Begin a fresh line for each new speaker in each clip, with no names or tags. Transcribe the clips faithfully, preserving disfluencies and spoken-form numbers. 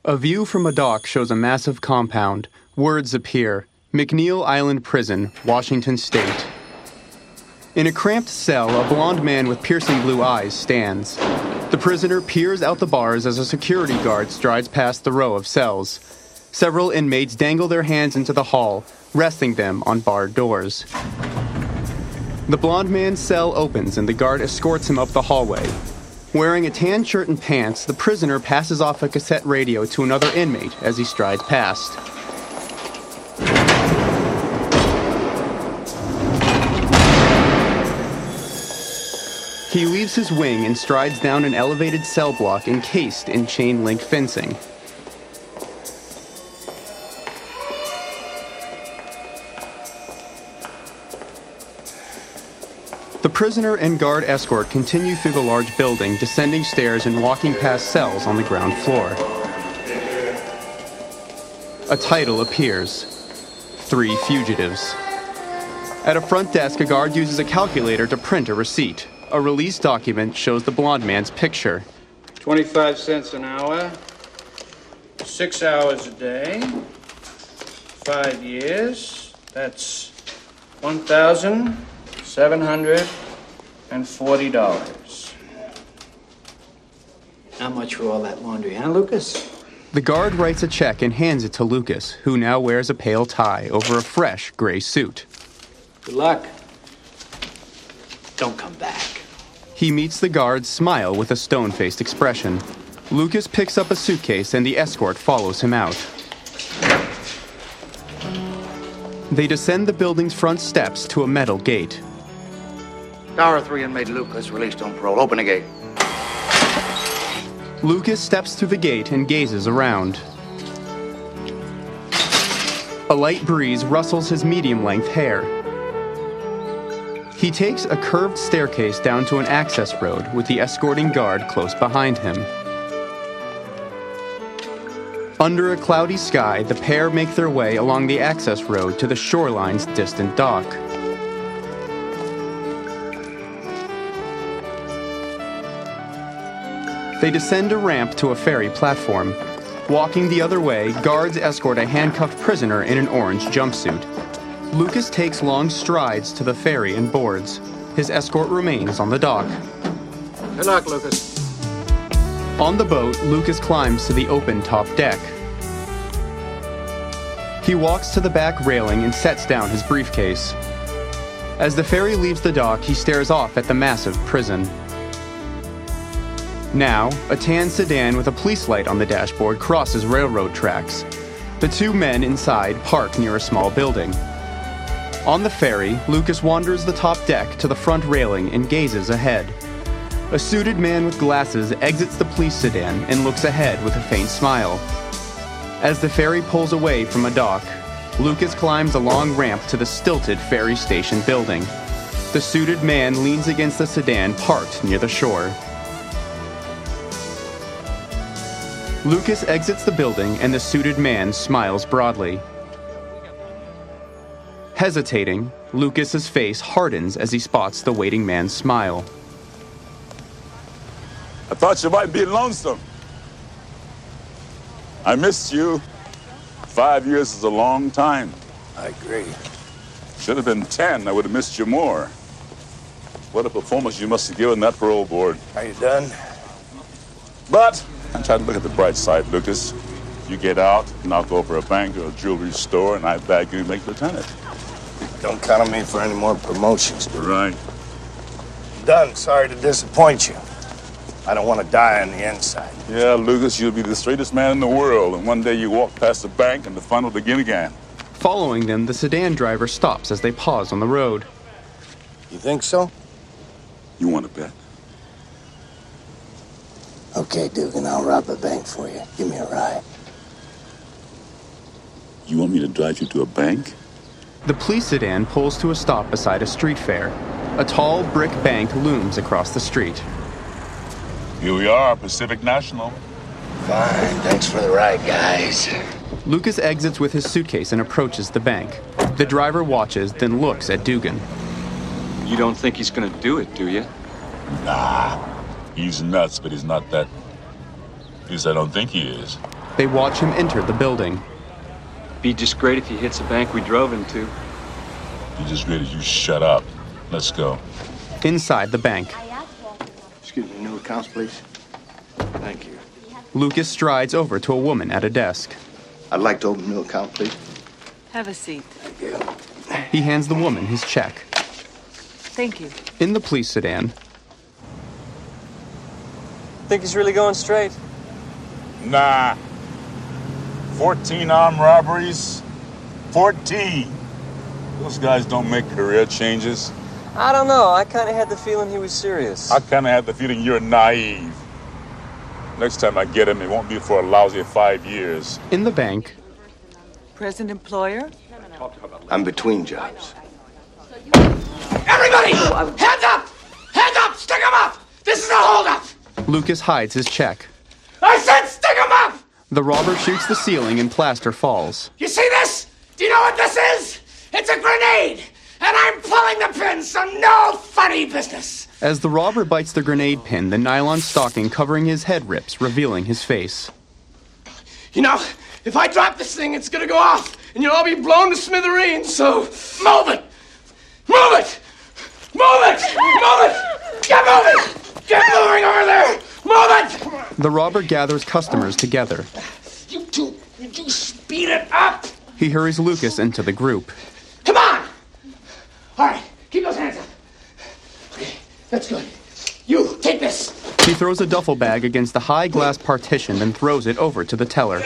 A view from a dock shows a massive compound. Words appear. McNeil Island Prison, Washington State. In a cramped cell, a blond man with piercing blue eyes stands. The prisoner peers out the bars as a security guard strides past the row of cells. Several inmates dangle their hands into the hall, resting them on barred doors. The blond man's cell opens and the guard escorts him up the hallway. Wearing a tan shirt and pants, the prisoner passes off a cassette radio to another inmate as he strides past. He leaves his wing and strides down an elevated cell block encased in chain-link fencing. The prisoner and guard escort continue through the large building, descending stairs and walking past cells on the ground floor. A title appears: Three Fugitives. At a front desk, a guard uses a calculator to print a receipt. A release document shows the blond man's picture.
twenty-five cents an hour, six hours a day, five years, that's one thousand seven hundred forty dollars.
Not much for all that laundry, huh, Lucas?
The guard writes a check and hands it to Lucas, who now wears a pale tie over a fresh gray suit.
Good luck. Don't come back.
He meets the guard's smile with a stone-faced expression. Lucas picks up a suitcase and the escort follows him out. They descend the building's front steps to a metal gate.
Tower three inmate Lucas released on parole. Open the gate.
Lucas steps through the gate and gazes around. A light breeze rustles his medium-length hair. He takes a curved staircase down to an access road with the escorting guard close behind him. Under a cloudy sky, the pair make their way along the access road to the shoreline's distant dock. They descend a ramp to a ferry platform. Walking the other way, guards escort a handcuffed prisoner in an orange jumpsuit. Lucas takes long strides to the ferry and boards. His escort remains on the dock.
Good luck, Lucas.
On the boat, Lucas climbs to the open top deck. He walks to the back railing and sets down his briefcase. As the ferry leaves the dock, he stares off at the massive prison. Now, a tan sedan with a police light on the dashboard crosses railroad tracks. The two men inside park near a small building. On the ferry, Lucas wanders the top deck to the front railing and gazes ahead. A suited man with glasses exits the police sedan and looks ahead with a faint smile. As the ferry pulls away from a dock, Lucas climbs a long ramp to the stilted ferry station building. The suited man leans against the sedan parked near the shore. Lucas exits the building and the suited man smiles broadly. Hesitating, Lucas's face hardens as he spots the waiting man's smile.
I thought you might be lonesome. I missed you. Five years is a long time.
I agree.
Should have been ten. I would have missed you more. What a performance you must have given that parole board.
Are you done?
But I try to look at the bright side, Lucas. You get out, knock over a bank or a jewelry store, and I bag you and make lieutenant.
Don't count on me for any more promotions.
Right.
Done. Sorry to disappoint you. I don't want to die on the inside.
Yeah, Lucas, you'll be the straightest man in the world, and one day you walk past the bank and the fun will begin again.
Following them, the sedan driver stops as they pause on the road.
You think so?
You want to bet?
Okay, Dugan, I'll rob a bank for you. Give me a ride.
You want me to drive you to a bank?
The police sedan pulls to a stop beside a street fair. A tall brick bank looms across the street.
Here we are, Pacific National.
Fine, thanks for the ride, guys.
Lucas exits with his suitcase and approaches the bank. The driver watches, then looks at Dugan.
You don't think he's gonna do it, do you?
Nah, he's nuts, but he's not that. At least I don't think he is.
They watch him enter the building.
Be just great if he hits the bank we drove into.
You just ready you shut up. Let's go.
Inside the bank,
Excuse me, new accounts, please. Thank you.
Lucas strides over to a woman at a desk.
I'd like to open a new account, please.
Have a seat.
He hands the woman his check.
Thank you.
In the police sedan,
Think he's really going straight?
Nah. fourteen armed robberies. fourteen. Those guys don't make career changes.
I don't know. I kind of had the feeling he was serious.
I kind of have the feeling you're naive. Next time I get him, it won't be for a lousy five years.
in the bank,
Present employer?
I'm between jobs.
Everybody! Hands up! Hands up! Stick 'em up! This is a holdup!
Lucas hides his check.
I said stick 'em up!
The robber shoots the ceiling and plaster falls.
You see this? Do you know what this is? It's a grenade! And I'm pulling the pin, so no funny business!
As the robber bites the grenade pin, the nylon stocking covering his head rips, revealing his face.
You know, if I drop this thing, it's gonna go off, and you'll all be blown to smithereens, so move it! Move it! Move it! Move it! Get moving! Get moving over there! Move it!
The robber gathers customers together.
You two, you two speed it up!
He hurries Lucas into the group.
Come on! All right, keep those hands up. Okay, that's good. You, take this.
He throws a duffel bag against the high glass partition, then throws it over to the teller.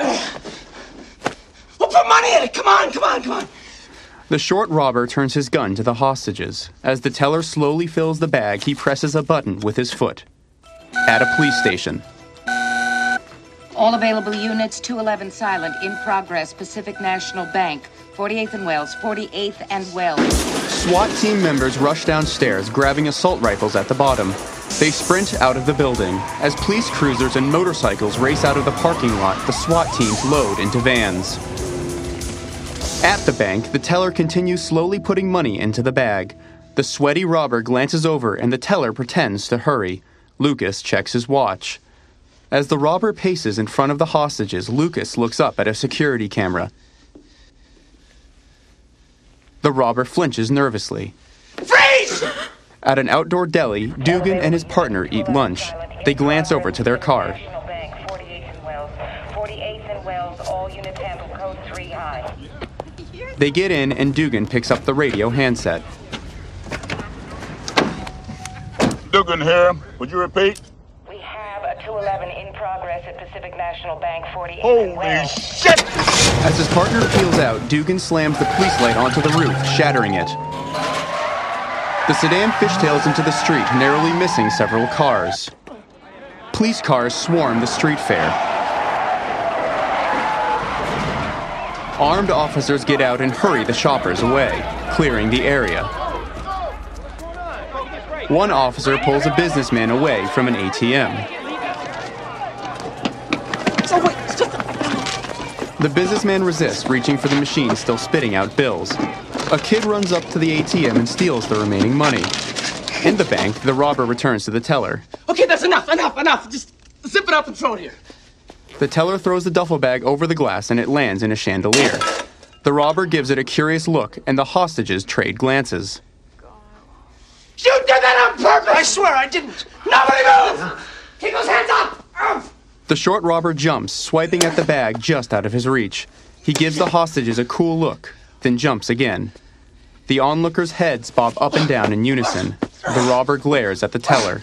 We'll put money in it. Come on, come on, come on.
The short robber turns his gun to the hostages. As the teller slowly fills the bag, he presses a button with his foot. At a police station,
All available units, two eleven silent, in progress, Pacific National Bank, forty-eighth and Wells, forty-eighth and Wells.
SWAT team members rush downstairs, grabbing assault rifles at the bottom. They sprint out of the building. As police cruisers and motorcycles race out of the parking lot, the SWAT teams load into vans. At the bank, the teller continues slowly putting money into the bag. The sweaty robber glances over and the teller pretends to hurry. Lucas checks his watch. As the robber paces in front of the hostages, Lucas looks up at a security camera. The robber flinches nervously.
Freeze!
At an outdoor deli, Dugan and his partner eat lunch. They glance over to their car. They get in and Dugan picks up the radio handset.
Dugan here. Would you repeat?
We have a two eleven in progress at Pacific National Bank, forty-eighth and
Holy
Wells.
shit!
As his partner peels out, Dugan slams the police light onto the roof, shattering it. The sedan fishtails into the street, narrowly missing several cars. Police cars swarm the street fair. Armed officers get out and hurry the shoppers away, clearing the area. One officer pulls a businessman away from an A T M. The businessman resists, reaching for the machine still spitting out bills. A kid runs up to the A T M and steals the remaining money. In the bank, the robber returns to the teller.
Okay, that's enough, enough, enough. Just zip it up and throw it here.
The teller throws the duffel bag over the glass and it lands in a chandelier. The robber gives it a curious look and the hostages trade glances.
You did that on purpose! I swear I didn't. Nobody move! Keep those hands up! Ugh.
The short robber jumps, swiping at the bag just out of his reach. He gives the hostages a cool look, then jumps again. The onlookers' heads bob up and down in unison. The robber glares at the teller.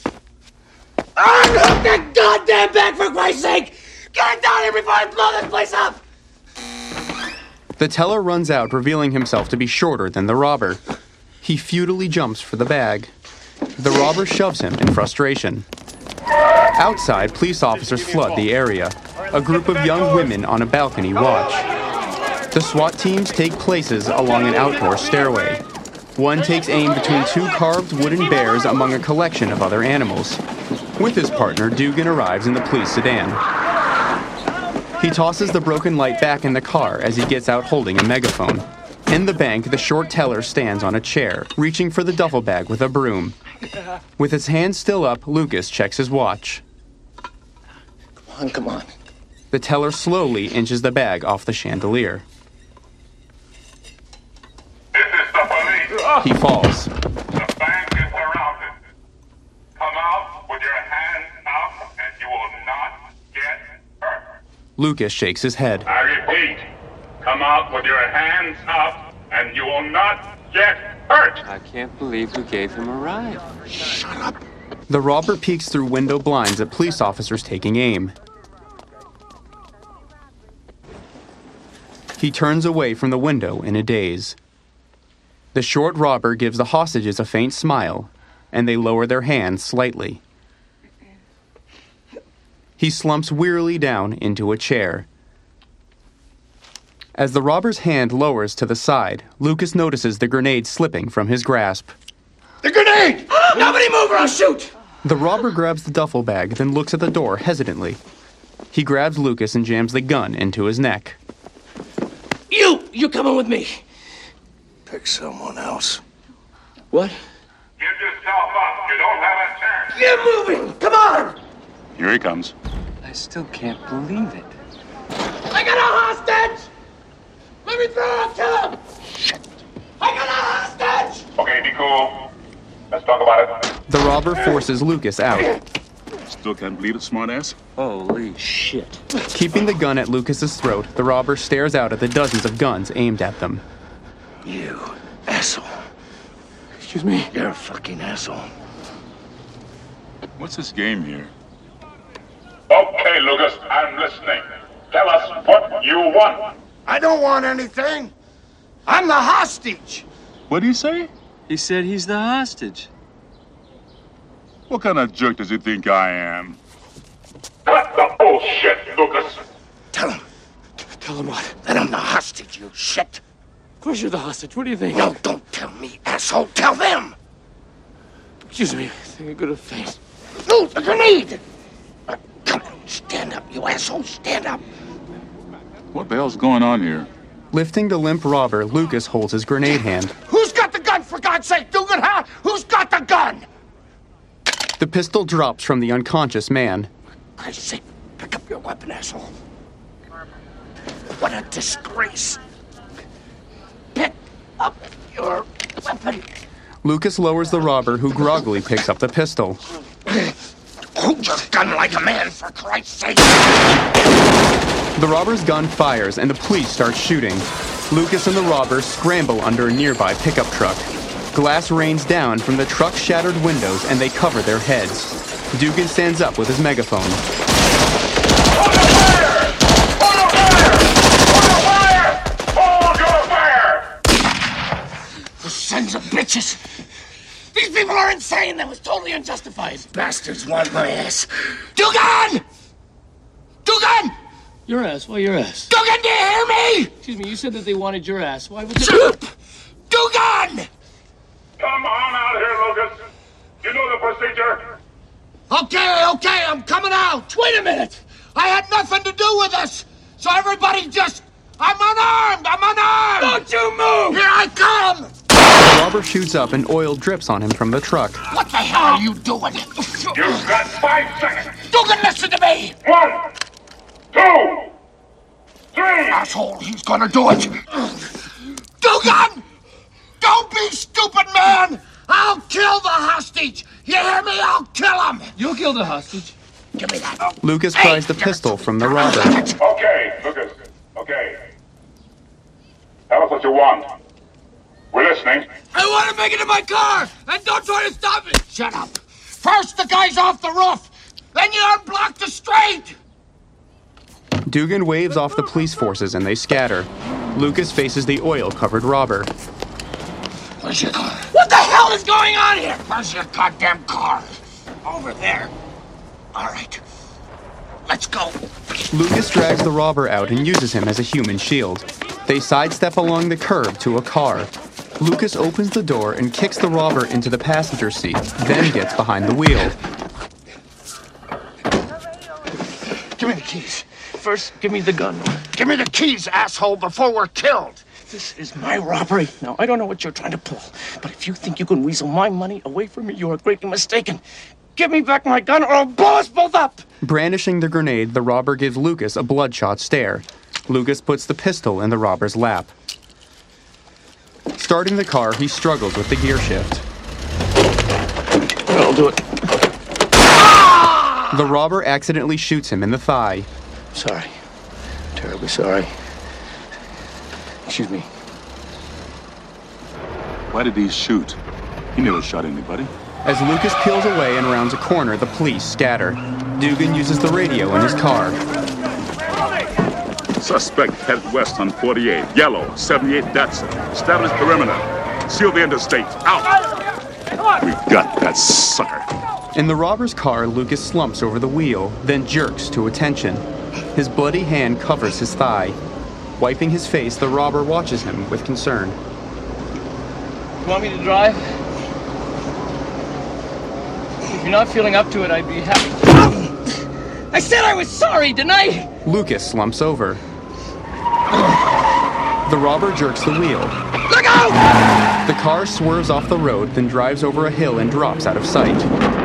Unhook that goddamn bag for Christ's sake! Get it down here before I blow this place up!
The teller runs out, revealing himself to be shorter than the robber. He futilely jumps for the bag. The robber shoves him in frustration. Outside, police officers flood the area. A group of young women on a balcony watch. The SWAT teams take places along an outdoor stairway. One takes aim between two carved wooden bears among a collection of other animals. With his partner, Dugan arrives in the police sedan. He tosses the broken light back in the car as he gets out holding a megaphone. In the bank, the short teller stands on a chair, reaching for the duffel bag with a broom. With his hand still up, Lucas checks his watch.
Come on, come on.
The teller slowly inches the bag off the chandelier.
This is the police.
He falls.
The bank is surrounded. Come out with your hands up and you will not get hurt.
Lucas shakes his head.
I repeat, come out with your hands up and you will not get hurt.
I can't believe we gave him a ride.
Shut up.
The robber peeks through window blinds at police officers taking aim. He turns away from the window in a daze. The short robber gives the hostages a faint smile, and they lower their hands slightly. He slumps wearily down into a chair. As the robber's hand lowers to the side, Lucas notices the grenade slipping from his grasp.
The grenade! Nobody move or I'll shoot!
The robber grabs the duffel bag, then looks at the door hesitantly. He grabs Lucas and jams the gun into his neck.
You! You coming with me.
Pick someone else.
What?
Give yourself up. You don't have a chance.
Get moving! Come on!
Here he comes.
I still can't believe it.
I got a hostage! Let me through and kill him! Shit! I got a hostage!
Okay, be cool. Let's talk about it.
The robber forces Lucas out.
Still can't believe it, smartass?
Holy shit.
Keeping the gun at Lucas's throat, the robber stares out at the dozens of guns aimed at them.
You asshole.
Excuse me?
You're a fucking asshole.
What's this game here?
Okay, Lucas, I'm listening. Tell us what you want.
I don't want anything. I'm the hostage.
What do you say?
He said he's the hostage.
What kind of jerk does he think I am?
Cut the bullshit, Lucas.
Tell him.
Tell him what?
That I'm the hostage, you shit.
Of course you're the hostage. What do you think?
No, don't tell me, asshole. Tell them.
Excuse me. Think I could have faced.
No, the grenade. Uh, come on, stand up, you asshole. Stand up.
What the hell's going on here?
Lifting the limp robber, Lucas holds his grenade hand.
Who's got the gun, for God's sake? Dugan, huh? Who's got the gun?
The pistol drops from the unconscious man.
For Christ's sake, pick up your weapon, asshole. What a disgrace. Pick up your weapon.
Lucas lowers the robber, who groggily picks up the pistol.
Hold your gun like a man, for Christ's sake.
The robber's gun fires, and the police start shooting. Lucas and the robber scramble under a nearby pickup truck. Glass rains down from the truck's shattered windows, and they cover their heads. Dugan stands up with his megaphone.
Hold your fire! Hold your fire! Hold your fire! Hold your fire!
The sons of bitches. These people are insane. That was totally unjustified. Bastards want my ass. Dugan! Dugan!
Your ass? Why your ass?
Dugan, do you hear me?
Excuse me, you said that they wanted your ass. Why would they...
Shut up! Dugan!
Come on out here, Lucas. You know the procedure.
Okay, okay, I'm coming out. Wait a minute. I had nothing to do with this. So everybody just... I'm unarmed! I'm unarmed!
Don't you move!
Here I come!
The robber shoots up, and oil drips on him from the truck.
What the hell are you doing?
You've got five seconds.
Dugan, listen to me!
One, two, three.
Asshole, he's gonna do it. Dugan! Don't be stupid, man! I'll kill the hostage! You hear me? I'll kill him!
You'll kill the hostage.
Give me that.
Lucas
Hey,
pries the pistol from the robber.
Okay, Lucas. Okay. Tell us what you want. We're listening.
I want to make it to my car, and don't try to stop me! Shut up. First, the guy's off the roof. Then you unblock the street!
Dugan waves off the police forces, and they scatter. Lucas faces the oil-covered robber.
Where's your car? What the hell is going on here? Where's your goddamn car? Over there. All right. Let's go.
Lucas drags the robber out and uses him as a human shield. They sidestep along the curb to a car. Lucas opens the door and kicks the robber into the passenger seat, then gets behind the wheel.
Give me the keys. First, give me the gun.
Give me the keys, asshole, before we're killed.
This is my robbery. Now, I don't know what you're trying to pull, but if you think you can weasel my money away from me, you are greatly mistaken. Give me back my gun or I'll blow us both up!
Brandishing the grenade, the robber gives Lucas a bloodshot stare. Lucas puts the pistol in the robber's lap. Starting the car, he struggles with the gear shift.
I'll do it.
The robber accidentally shoots him in the thigh.
Sorry. Terribly sorry. Excuse me.
Why did he shoot? He never shot anybody.
As Lucas peels away and rounds a corner, the police scatter. Dugan uses the radio in his car.
Suspect headed west on forty-eight. Yellow, seventy-eight Datsun. Establish perimeter. Seal the interstate. Out! We've got that sucker.
In the robber's car, Lucas slumps over the wheel, then jerks to attention. His bloody hand covers his thigh. Wiping his face, the robber watches him with concern.
You want me to drive? If you're not feeling up to it, I'd be happy. I said I was sorry, didn't I?
Lucas slumps over. The robber jerks the wheel.
Look out!
The car swerves off the road, then drives over a hill and drops out of sight.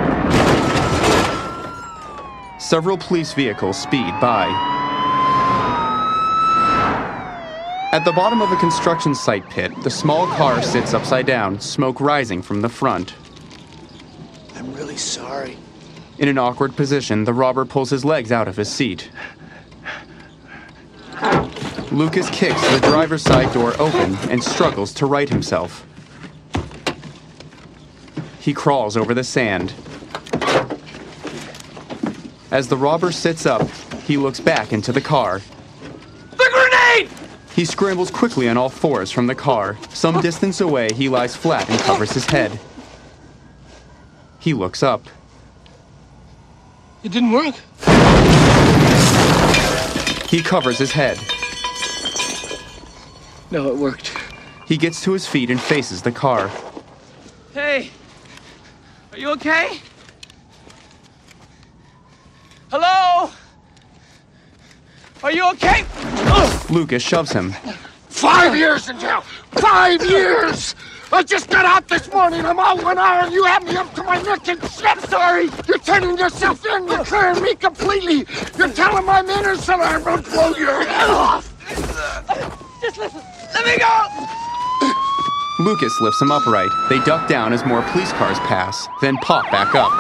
Several police vehicles speed by. At the bottom of a construction site pit, the small car sits upside down, smoke rising from the front.
I'm really sorry.
In an awkward position, the robber pulls his legs out of his seat. Lucas kicks the driver's side door open and struggles to right himself. He crawls over the sand. As the robber sits up, he looks back into the car.
The grenade!
He scrambles quickly on all fours from the car. Some distance away, he lies flat and covers his head. He looks up.
It didn't work.
He covers his head.
No, it worked.
He gets to his feet and faces the car.
Hey, are you okay? Hello? Are you okay? Ugh.
Lucas shoves him.
Five years in jail! Five years! I just got out this morning. I'm out one hour and you have me up to my neck in shit. Sorry. You're turning yourself in. You're clearing me completely. You're telling my men innocent I'm going to blow your head off.
Just listen. Let me go!
Lucas lifts him upright. They duck down as more police cars pass, then pop back up.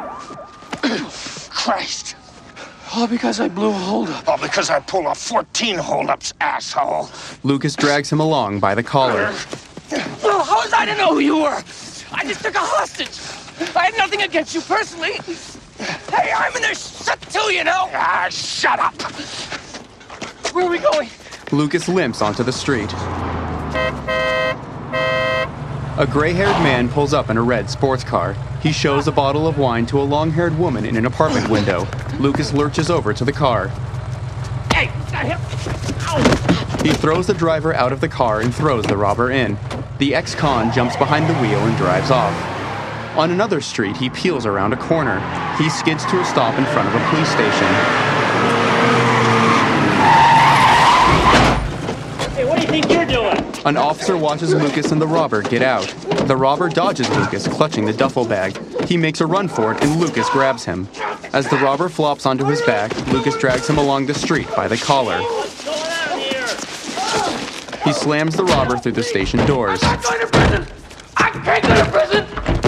Christ.
All because I blew a holdup.
All because I pulled off fourteen holdups, asshole.
Lucas drags him along by the collar.
Well, how was I to know who you were? I just took a hostage. I had nothing against you personally. Hey, I'm in this shit too, you know?
Ah, shut up.
Where are we going?
Lucas limps onto the street. A gray-haired man pulls up in a red sports car. He shows a bottle of wine to a long-haired woman in an apartment window. Lucas lurches over to the car.
Hey, got him. Ow.
He throws the driver out of the car and throws the robber in. The ex-con jumps behind the wheel and drives off. On another street, he peels around a corner. He skids to a stop in front of a police station.
Hey, what do you think you're doing?
An officer watches Lucas and the robber get out. The robber dodges Lucas, clutching the duffel bag. He makes a run for it, and Lucas grabs him. As the robber flops onto his back, Lucas drags him along the street by the collar.
What's going on here?
He slams the robber through the station doors.
I'm not going to prison! I can't go to prison!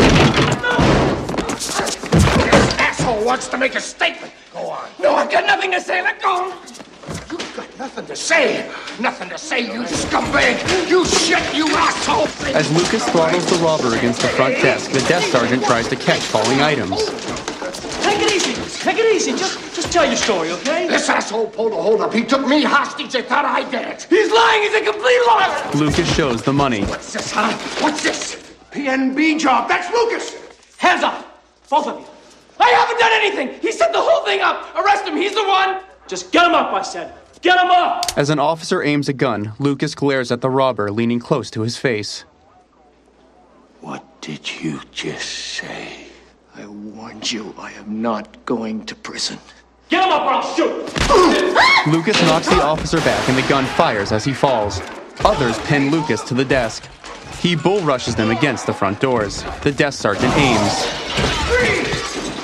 This asshole wants to make a statement. Go on.
No, I've got nothing to say. Let go!
You've got nothing to say. Nothing to say, you scumbag. You shit, you asshole.
As Lucas throttles the robber against the front desk, the desk sergeant tries to catch falling items.
Take it easy. Take it easy. Just, just tell your story, okay?
This asshole pulled a hold up. He took me hostage. They thought I did it.
He's lying. He's a complete liar.
Lucas shows the money.
What's this, huh? What's this? P N B job. That's Lucas.
Hands up. Both of you. I haven't done anything. He set the whole thing up. Arrest him. He's the one. Just get him up, I said. Get him up!
As an officer aims a gun, Lucas glares at the robber, leaning close to his face.
What did you just say? I warned you, I am not going to prison. Get him up or I'll shoot!
Lucas knocks the officer back and the gun fires as he falls. Others pin Lucas to the desk. He bull rushes them against the front doors. The desk sergeant aims.
Freeze!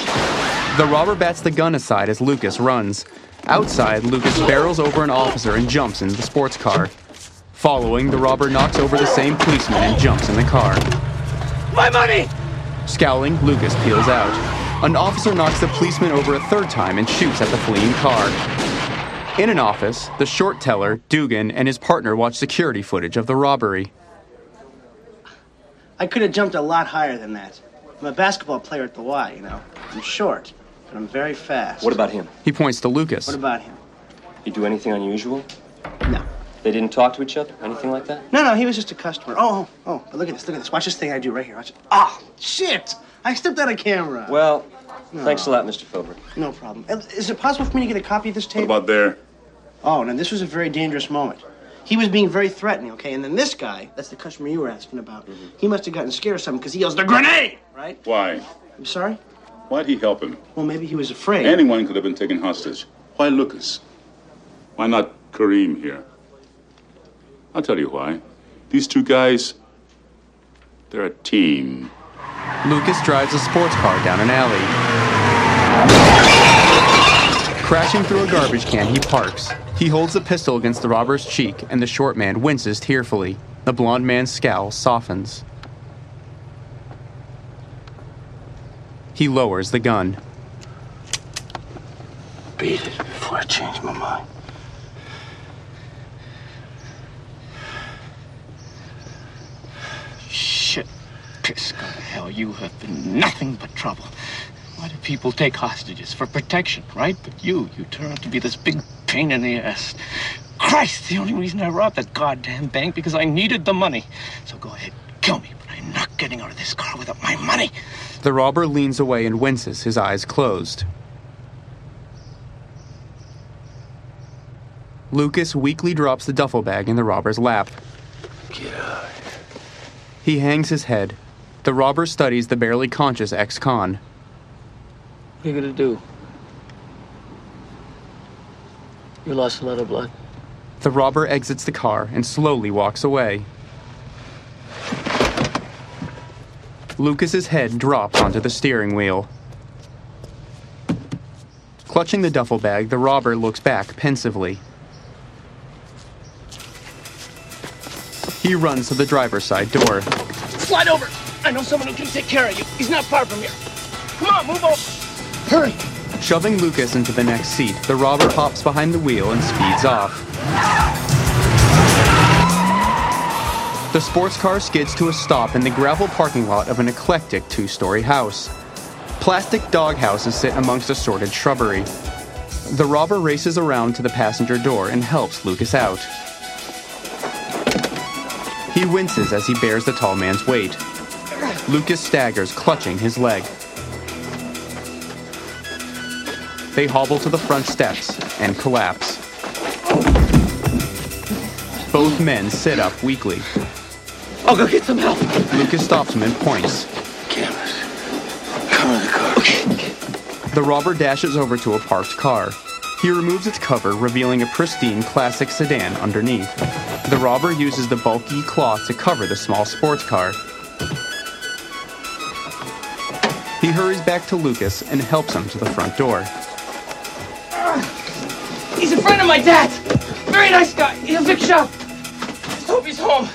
The robber bats the gun aside as Lucas runs. Outside, Lucas barrels over an officer and jumps into the sports car. Following, the robber knocks over the same policeman and jumps in the car.
My money!
Scowling, Lucas peels out. An officer knocks the policeman over a third time and shoots at the fleeing car. In an office, the short teller, Dugan, and his partner watch security footage of the robbery.
I could have jumped a lot higher than that. I'm a basketball player at the Y, you know. I'm short, but I'm very fast.
What about him?
He points to Lucas.
What about him?
He do anything unusual?
No.
They didn't talk to each other? Anything like that?
No, no, he was just a customer. Oh, oh, oh, but look at this, look at this. Watch this thing I do right here. Watch it. Ah, oh, shit! I stepped out of camera.
Well,
no.
Thanks a lot, Mister Fober.
No problem. Is it possible for me to get a copy of this tape?
What about there?
Oh, now this was a very dangerous moment. He was being very threatening, okay? And then this guy, that's the customer you were asking about, mm-hmm. he must have gotten scared or something because he yells, "The grenade!" Right?
Why?
I'm sorry?
Why'd he help him?
Well, maybe he was afraid.
Anyone could have been taken hostage. Why Lucas? Why not Kareem here? I'll tell you why. These two guys, they're a team.
Lucas drives a sports car down an alley. Crashing through a garbage can, he parks. He holds the pistol against the robber's cheek, and the short man winces tearfully. The blond man's scowl softens. He lowers the gun.
Beat it before I change my mind.
Shit. Piss go to hell. You have been nothing but trouble. Why do people take hostages? For protection, right? But you, you turn out to be this big pain in the ass. Christ, the only reason I robbed that goddamn bank because I needed the money. So go ahead, kill me, but I'm not getting out of this car without my money.
The robber leans away and winces, his eyes closed. Lucas weakly drops the duffel bag in the robber's lap.
Get out.
He hangs his head. The robber studies the barely conscious ex-con.
What are you gonna do? You lost a lot of blood.
The robber exits the car and slowly walks away. Lucas's head drops onto the steering wheel. Clutching the duffel bag, the robber looks back pensively. He runs to the driver's side door.
Slide over. I know someone who can take care of you. He's not far from here. Come on, move over. Hurry.
Shoving Lucas into the next seat, the robber hops behind the wheel and speeds off. The sports car skids to a stop in the gravel parking lot of an eclectic two-story house. Plastic doghouses sit amongst assorted shrubbery. The robber races around to the passenger door and helps Lucas out. He winces as he bears the tall man's weight. Lucas staggers, clutching his leg. They hobble to the front steps and collapse. Both men sit up weakly.
I'll go get some help.
Lucas stops him and points.
Cameras. Come in the car.
Okay.
The robber dashes over to a parked car. He removes its cover, revealing a pristine classic sedan underneath. The robber uses the bulky cloth to cover the small sports car. He hurries back to Lucas and helps him to the front door.
He's a friend of my dad's. Very nice guy. He'll fix you up. Just hope he's home.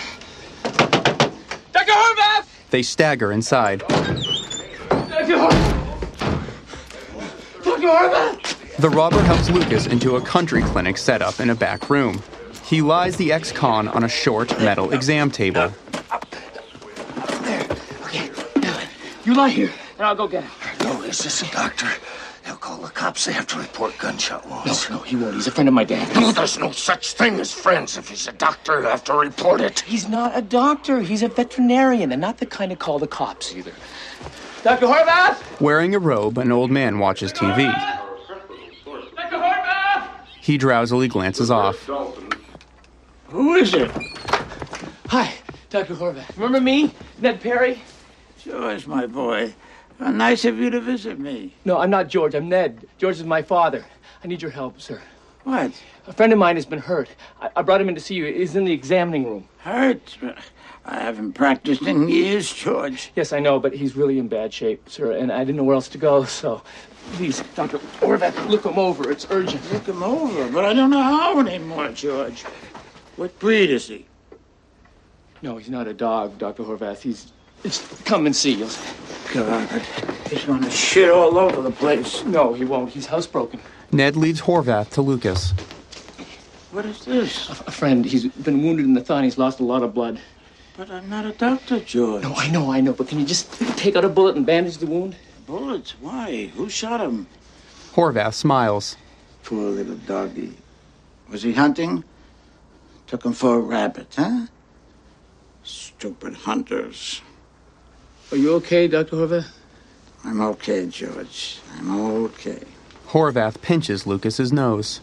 Doctor Horvath!
They stagger inside.
Doctor Horvath! Doctor Horvath!
The robber helps Lucas into a country clinic set up in a back room. He lies the ex-con on a short metal exam table.
Up there. Okay. You lie here, and I'll go get him.
No, is this a doctor? They'll call the cops. They have to report gunshot wounds.
No, no, he won't. He's a friend of my dad.
No, there's no such thing as friends. If he's a doctor, you have to report it.
He's not a doctor. He's a veterinarian, and not the kind to call the cops either. Doctor Horvath!
Wearing a robe, an old man watches T V.
Doctor Horvath!
He drowsily glances off.
Who is it? Hi, Doctor Horvath. Remember me, Ned Perry?
George, my boy. How nice of you to visit me.
No, I'm not George. I'm Ned. George is my father. I need your help, sir.
What?
A friend of mine has been hurt. I, I brought him in to see you. He's in the examining room.
Hurt? I haven't practiced in years, George.
Yes, I know, but he's really in bad shape, sir, and I didn't know where else to go, so please, Doctor Horvath, look him over. It's urgent.
Look him over? But I don't know how anymore, George. What breed is he?
No, he's not a dog, Doctor Horvath. He's... It's, come and see. You'll...
God, he's going to shit all over the place.
No, he won't. He's housebroken.
Ned leads Horvath to Lucas.
What is this?
A, a friend. He's been wounded in the thigh and he's lost a lot of blood.
But I'm not a doctor, George.
No, I know, I know. But can you just take out a bullet and bandage the wound?
Bullets? Why? Who shot him?
Horvath smiles.
Poor little doggy. Was he hunting? Took him for a rabbit, huh? Stupid hunters.
Are you okay, Doctor Horvath?
I'm okay, George. I'm okay.
Horvath pinches Lucas's nose.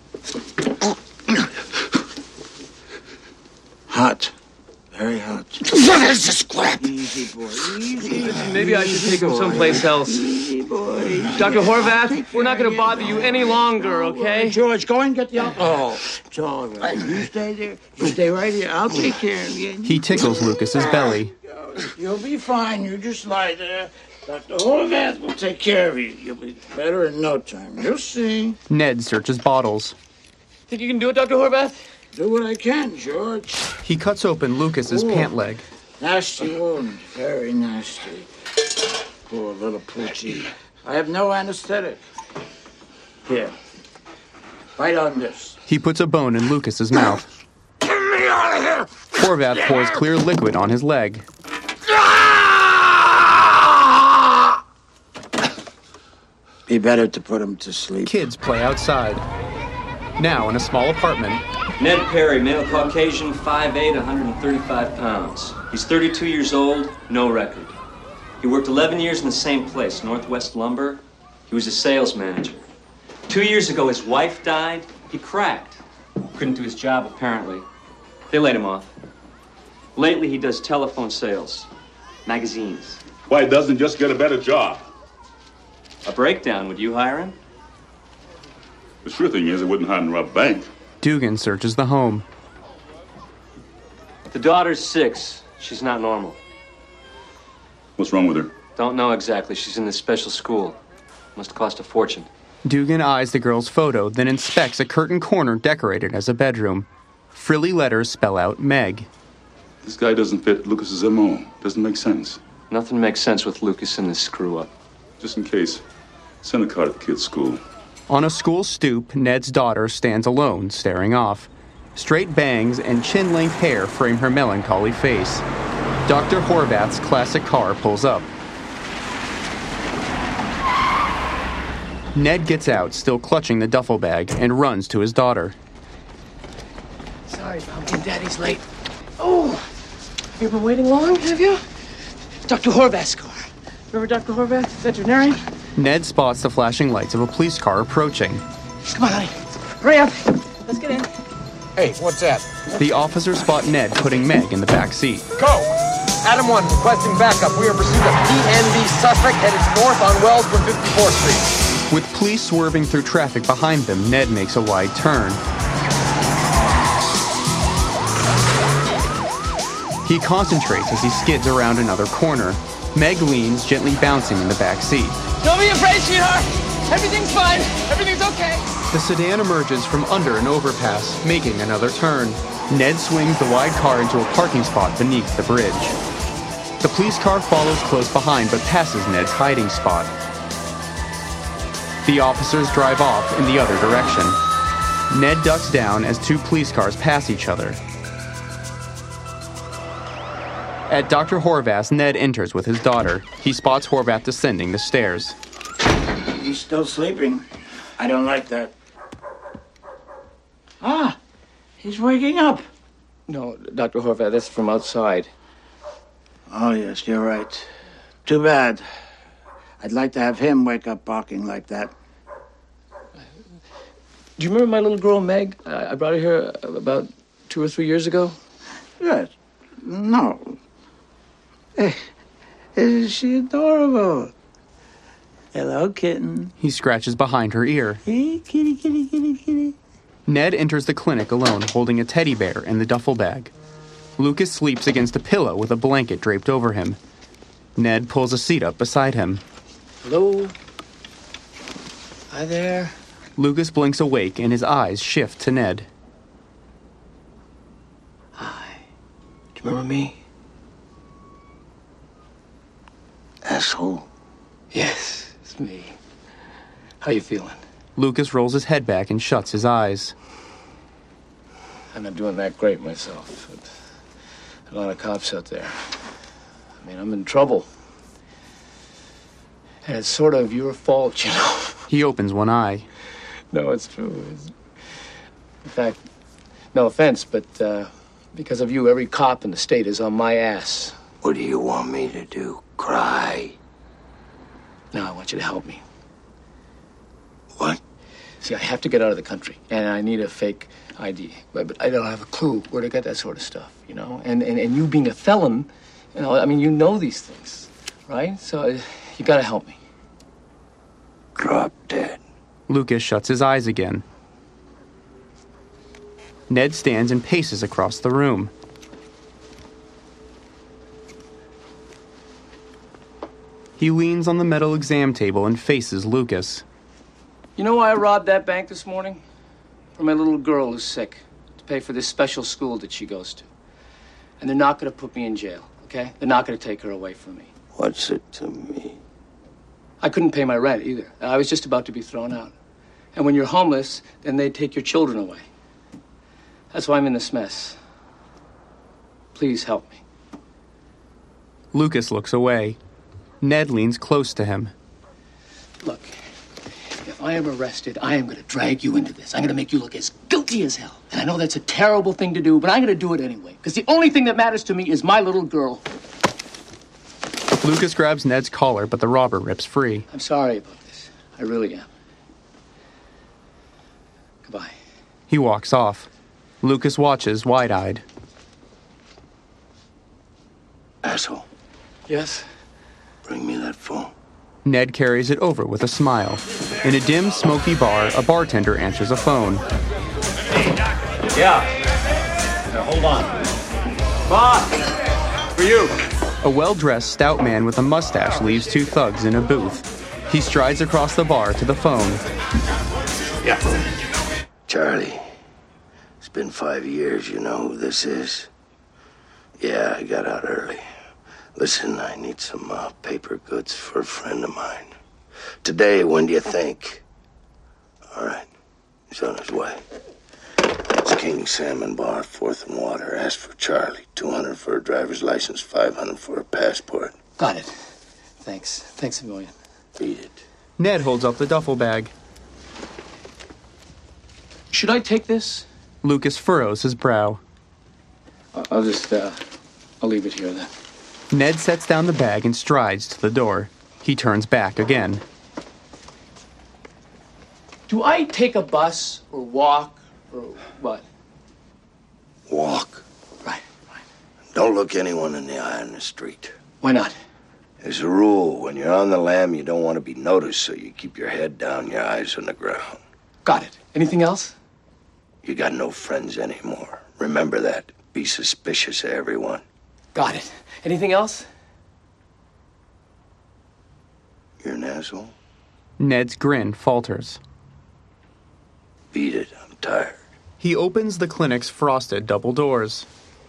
Hot. Very hot.
What is this crap?
Easy, boy. Easy.
Maybe I should take him someplace else.
Easy, boy.
Doctor Horvath, we're not going to bother you any longer, okay?
George, go and get the alcohol. It's all right. You stay there. You stay right here. I'll take care of you.
He tickles Lucas's belly.
You'll be fine. You just lie there. Doctor Horvath will take care of you. You'll be better in no time. You'll see.
Ned searches bottles.
Think you can do it, Doctor Horvath?
Do what I can, George.
He cuts open Lucas's
Ooh.
pant leg.
Nasty wound. Very nasty. Poor little poochie. I have no anesthetic. Here. Bite on this.
He puts a bone in Lucas's mouth.
Get me out of here!
Horvath pours clear liquid on his leg.
Be better to put him to sleep.
Kids play outside. Now, in a small apartment,
Ned Perry, male Caucasian, five eight, one hundred thirty-five pounds. He's thirty-two years old, no record. He worked eleven years in the same place, Northwest Lumber. He was a sales manager. Two years ago, his wife died. He cracked. Couldn't do his job, apparently. They laid him off. Lately, he does telephone sales, magazines.
Why doesn't he just get a better job?
A breakdown, would you hire him?
The sure thing is, I wouldn't hire him to rob a bank.
Dugan searches the home.
The daughter's six. She's not normal.
What's wrong with her?
Don't know exactly. She's in this special school. Must cost a fortune.
Dugan eyes the girl's photo, then inspects a curtain corner decorated as a bedroom. Frilly letters spell out Meg.
This guy doesn't fit Lucas's M O. Doesn't make sense.
Nothing makes sense with Lucas in this screw-up.
Just in case, send a card to the kid's school.
On a school stoop, Ned's daughter stands alone, staring off. Straight bangs and chin-length hair frame her melancholy face. Doctor Horvath's classic car pulls up. Ned gets out, still clutching the duffel bag, and runs to his daughter.
Sorry, Pumpkin, Daddy's late. Oh, you've been waiting long, have you? Doctor Horvath's car. Remember Doctor Horvath, veterinarian?
Ned spots the flashing lights of a police car approaching.
Come on, honey. Hurry up. Let's get in.
Hey, what's that?
The officers spot Ned putting Meg in the back seat.
Go! Adam one, requesting backup. We are pursuit of P N B suspect headed north on Wells from fifty-fourth Street.
With police swerving through traffic behind them, Ned makes a wide turn. He concentrates as he skids around another corner. Meg leans, gently bouncing in the back seat.
Don't be afraid, sweetheart. Everything's fine. Everything's okay.
The sedan emerges from under an overpass, making another turn. Ned swings the wide car into a parking spot beneath the bridge. The police car follows close behind but passes Ned's hiding spot. The officers drive off in the other direction. Ned ducks down as two police cars pass each other. At Doctor Horvath's, Ned enters with his daughter. He spots Horvath descending the stairs.
He's still sleeping. I don't like that. Ah, he's waking up.
No, Doctor Horvath, that's from outside.
Oh, yes, you're right. Too bad. I'd like to have him wake up barking like that.
Do you remember my little girl, Meg? I, I brought her here about two or three years ago.
Yes. No. Eh, Isn't she adorable? Hello, kitten.
He scratches behind her ear.
Hey, kitty, kitty, kitty, kitty.
Ned enters the clinic alone, holding a teddy bear in the duffel bag. Lucas sleeps against a pillow with a blanket draped over him. Ned pulls a seat up beside him.
Hello? Hi there.
Lucas blinks awake and his eyes shift to Ned.
Hi. Do you remember me? Asshole? Yes, it's me. How you feeling?
Lucas rolls his head back and shuts his eyes.
I'm not doing that great myself. A lot of cops out there. I mean, I'm in trouble. And it's sort of your fault, you know.
He opens one eye.
No, it's true. It's... In fact, no offense, but uh, because of you, every cop in the state is on my ass. What do you want me to do? Cry? No, I want you to help me. What? See, I have to get out of the country, and I need a fake I D. But, but I don't have a clue where to get that sort of stuff, you know? And, and, and you being a felon, you know, I mean, you know these things, right? So uh, you gotta help me. Drop dead.
Lucas shuts his eyes again. Ned stands and paces across the room. He leans on the metal exam table and faces Lucas.
You know why I robbed that bank this morning? For my little girl who's sick, to pay for this special school that she goes to. And they're not going to put me in jail, okay? They're not going to take her away from me. What's it to me? I couldn't pay my rent either. I was just about to be thrown out. And when you're homeless, then they take your children away. That's why I'm in this mess. Please help me.
Lucas looks away. Ned leans close to him.
Look, if I am arrested, I am going to drag you into this. I'm going to make you look as guilty as hell. And I know that's a terrible thing to do, but I'm going to do it anyway. Because the only thing that matters to me is my little girl.
Lucas grabs Ned's collar, but the robber rips free.
I'm sorry about this. I really am. Goodbye.
He walks off. Lucas watches, wide-eyed.
Asshole. Yes? Bring me that phone.
Ned carries it over with a smile. In a dim, smoky bar, a bartender answers a phone.
Yeah. Now, hold on. Bob! For you.
A well-dressed, stout man with a mustache leaves two thugs in a booth. He strides across the bar to the phone.
Yeah.
Charlie, it's been five years. You know who this is? Yeah, I got out early. Listen, I need some uh, paper goods for a friend of mine. Today, when do you think? All right, he's on his way. It's King Salmon Bar, Fourth and Water. Ask for Charlie. two hundred for a driver's license, five hundred for a passport.
Got it. Thanks. Thanks a million.
Beat it.
Ned holds up the duffel bag.
Should I take this?
Lucas furrows his brow.
I'll just, uh, I'll leave it here then.
Ned sets down the bag and strides to the door. He turns back again.
Do I take a bus or walk or what?
Walk.
Right, right.
Don't look anyone in the eye on the street.
Why not?
There's a rule. When you're on the lam, you don't want to be noticed, so you keep your head down, your eyes on the ground.
Got it. Anything else?
You got no friends anymore. Remember that. Be suspicious of everyone.
Got it. Anything else?
You're an asshole?
Ned's grin falters.
Beat it. I'm tired.
He opens the clinic's frosted double doors.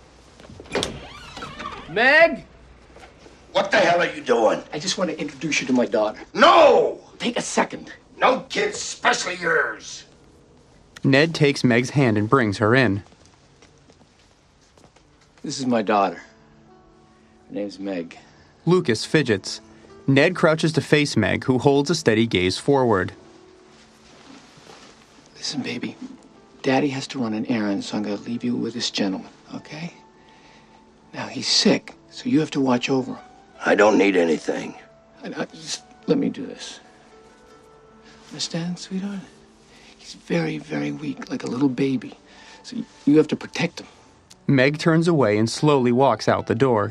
Meg?
What the hell are you doing?
I just want to introduce you to my daughter.
No!
Take a second.
No kids, especially yours.
Ned takes Meg's hand and brings her in.
This is my daughter. Her name's Meg.
Lucas fidgets. Ned crouches to face Meg, who holds a steady gaze forward.
Listen, baby. Daddy has to run an errand, so I'm going to leave you with this gentleman, okay? Now, he's sick, so you have to watch over him.
I don't need anything.
I, I, just let me do this. Understand, sweetheart? He's very, very weak, like a little baby. So you, you have to protect him.
Meg turns away and slowly walks out the door.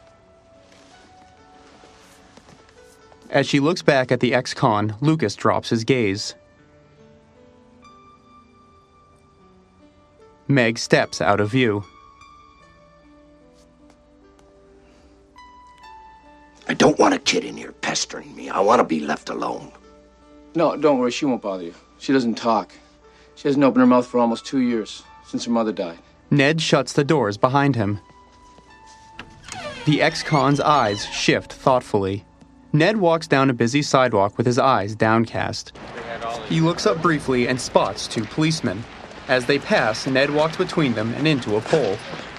As she looks back at the ex-con, Lucas drops his gaze. Meg steps out of view.
I don't want a kid in here pestering me. I want to be left alone.
No, don't worry. She won't bother you. She doesn't talk. She hasn't opened her mouth for almost two years, since her mother died.
Ned shuts the doors behind him. The ex-con's eyes shift thoughtfully. Ned walks down a busy sidewalk with his eyes downcast. He looks up briefly and spots two policemen. As they pass, Ned walks between them and into a pole.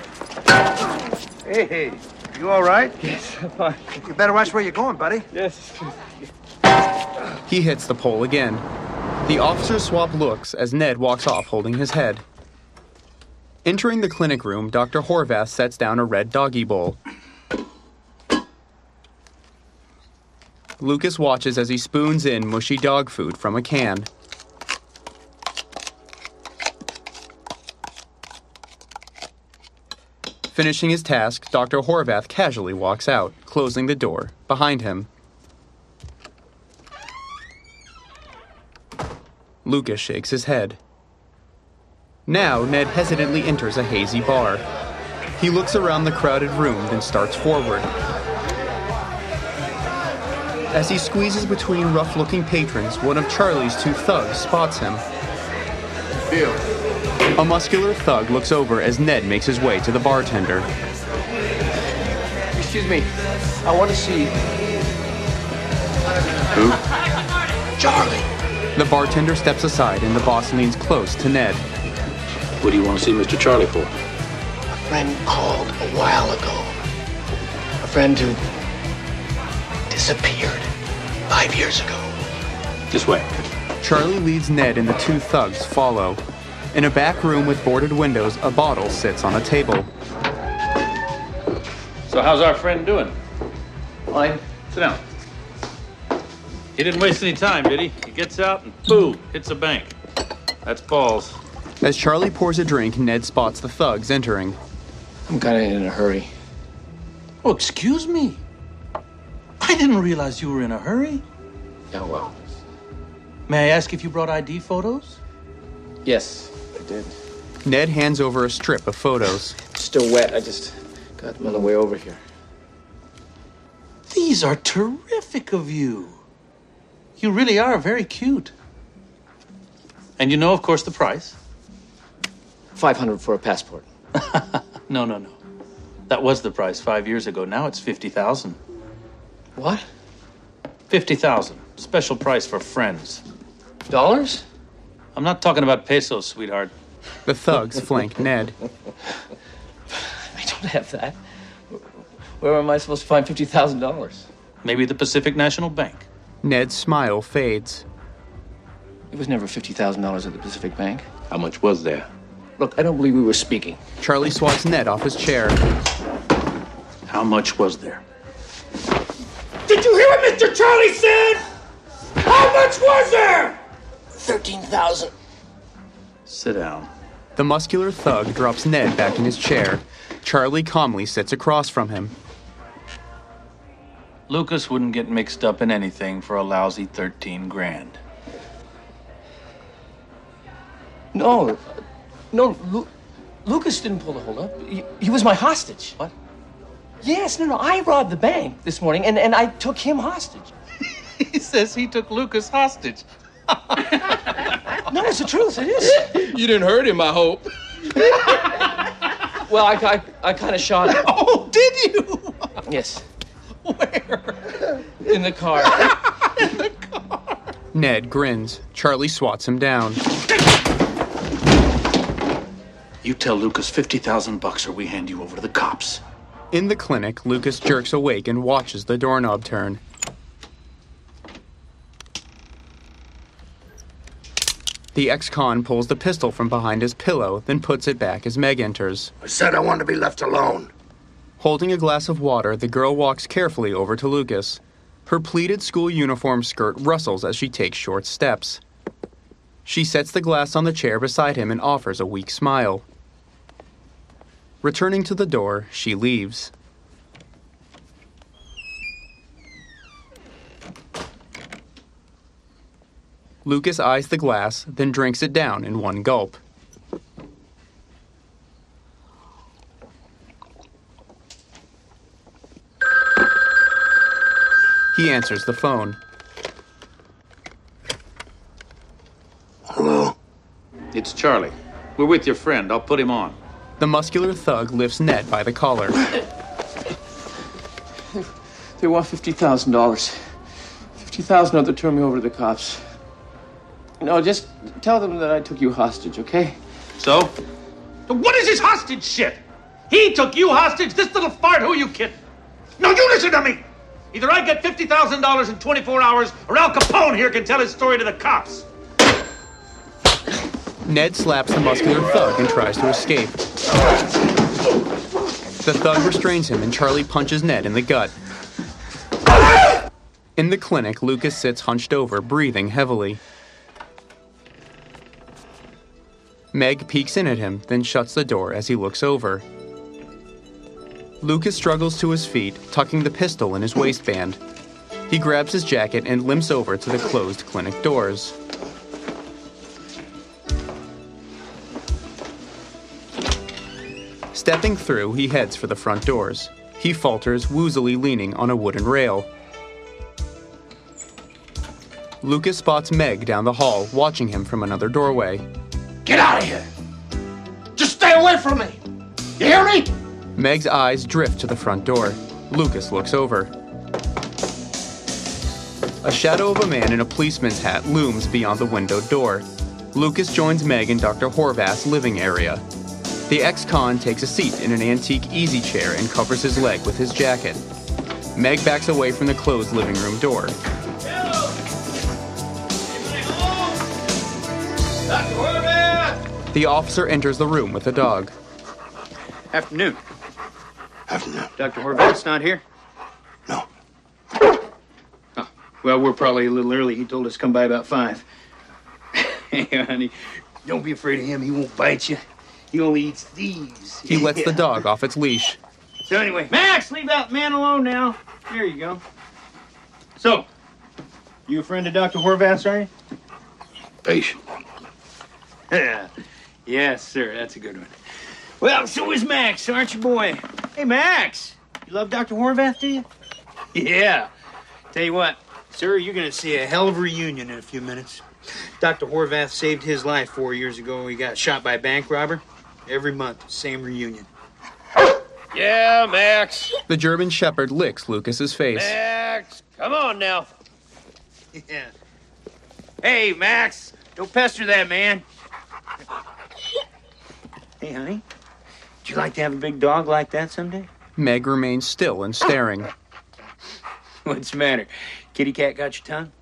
Hey, hey, you all right?
Yes, I'm fine.
You better watch where you're going, buddy.
Yes.
He hits the pole again. The officers swap looks as Ned walks off holding his head. Entering the clinic room, Doctor Horvath sets down a red doggy bowl. Lucas watches as he spoons in mushy dog food from a can. Finishing his task, Doctor Horvath casually walks out, closing the door behind him. Lucas shakes his head. Now, Ned hesitantly enters a hazy bar. He looks around the crowded room, then starts forward. As he squeezes between rough-looking patrons, one of Charlie's two thugs spots him.
Bill.
A muscular thug looks over as Ned makes his way to the bartender.
Excuse me. I want to see...
Who?
Charlie.
The bartender steps aside and the boss leans close to Ned.
What do you want to see Mister Charlie for?
A friend called a while ago. A friend who disappeared five years ago.
This way.
Charlie leads Ned and the two thugs follow. In a back room with boarded windows, a bottle sits on a table.
So how's our friend doing?
Fine.
Sit down. He didn't waste any time, did he? He gets out and boom, hits a bank. That's balls.
As Charlie pours a drink, Ned spots the thugs entering.
I'm kind of in a hurry.
Oh, excuse me. I didn't realize you were in a hurry.
Yeah, well.
May I ask if you brought I D photos?
Yes, I did.
Ned hands over a strip of photos.
Still wet. I just got them on the way over here.
These are terrific of you. You really are very cute. And you know, of course, the price?
five hundred for a passport.
No, no, no. That was the price five years ago. Now it's fifty thousand.
What?
fifty thousand. Special price for friends.
Dollars?
I'm not talking about pesos, sweetheart.
The thugs flank Ned.
I don't have that. Where am I supposed to find fifty thousand dollars?
Maybe the Pacific National Bank.
Ned's smile fades.
It was never fifty thousand dollars at the Pacific Bank.
How much was there?
Look, I don't believe we were speaking.
Charlie swats Ned off his chair.
How much was there?
Did you hear what Mister Charlie said? How much was there?
Thirteen thousand.
Sit down.
The muscular thug drops Ned back in his chair. Charlie calmly sits across from him.
Lucas wouldn't get mixed up in anything for a lousy thirteen grand.
No, no, Lu- Lucas didn't pull the hold up. He, he was my hostage.
What?
Yes, no, no. I robbed the bank this morning, and, and I took him hostage.
He says he took Lucas hostage.
No, it's the truth. It is.
You didn't hurt him, I hope.
Well, I, I, I kind of shot him.
Oh, did you?
Yes.
Where?
In the car.
In the car.
Ned grins. Charlie swats him down.
You tell Lucas fifty thousand bucks or we hand you over to the cops.
In the clinic, Lucas jerks awake and watches the doorknob turn. The ex-con pulls the pistol from behind his pillow, then puts it back as Meg enters.
I said I wanted to be left alone.
Holding a glass of water, the girl walks carefully over to Lucas. Her pleated school uniform skirt rustles as she takes short steps. She sets the glass on the chair beside him and offers a weak smile. Returning to the door, she leaves. Lucas eyes the glass, then drinks it down in one gulp. He answers the phone.
Hello? It's Charlie. We're with your friend. I'll put him on.
The muscular thug lifts Ned by the collar.
They want fifty thousand dollars. fifty thousand dollars or they'll turn me over to the cops. No, just tell them that I took you hostage, okay?
So? What is this hostage shit? He took you hostage? This little fart? Who are you kidding? No, you listen to me! Either I get fifty thousand dollars in twenty-four hours, or Al Capone here can tell his story to the cops.
Ned slaps the muscular thug and tries to escape. The thug restrains him and Charlie punches Ned in the gut. In the clinic, Lucas sits hunched over, breathing heavily. Meg peeks in at him, then shuts the door as he looks over. Lucas struggles to his feet, tucking the pistol in his waistband. He grabs his jacket and limps over to the closed clinic doors. Stepping through, he heads for the front doors. He falters, woozily leaning on a wooden rail. Lucas spots Meg down the hall, watching him from another doorway.
Get out of here! Just stay away from me! You hear me?
Meg's eyes drift to the front door. Lucas looks over. A shadow of a man in a policeman's hat looms beyond the windowed door. Lucas joins Meg in Doctor Horvath's living area. The ex-con takes a seat in an antique easy chair and covers his leg with his jacket. Meg backs away from the closed living room door.
Doctor Horvath!
The officer enters the room with a dog.
Afternoon.
Afternoon.
Doctor Horvath's not here?
No.
Oh, well, we're probably a little early. He told us to come by about five. Hey, honey, don't be afraid of him. He won't bite you. He only eats thieves.
He lets
Yeah.
the dog off its leash.
So anyway, Max, leave that man alone now. There you go. So, you a friend of Doctor Horvath's, are you?
Patient.
Yes, sir. That's a good one. Well, so is Max, aren't you, boy? Hey, Max, you love Doctor Horvath, do you? Yeah. Tell you what, sir, you're going to see a hell of a reunion in a few minutes. Doctor Horvath saved his life four years ago when he got shot by a bank robber. Every month, same reunion.
Yeah, Max.
The German Shepherd licks Lucas's face.
Max, come on now.
Yeah. Hey, Max, don't pester that man. Hey, honey, would you like to have a big dog like that someday?
Meg remains still and staring.
What's the matter? Kitty cat got your tongue?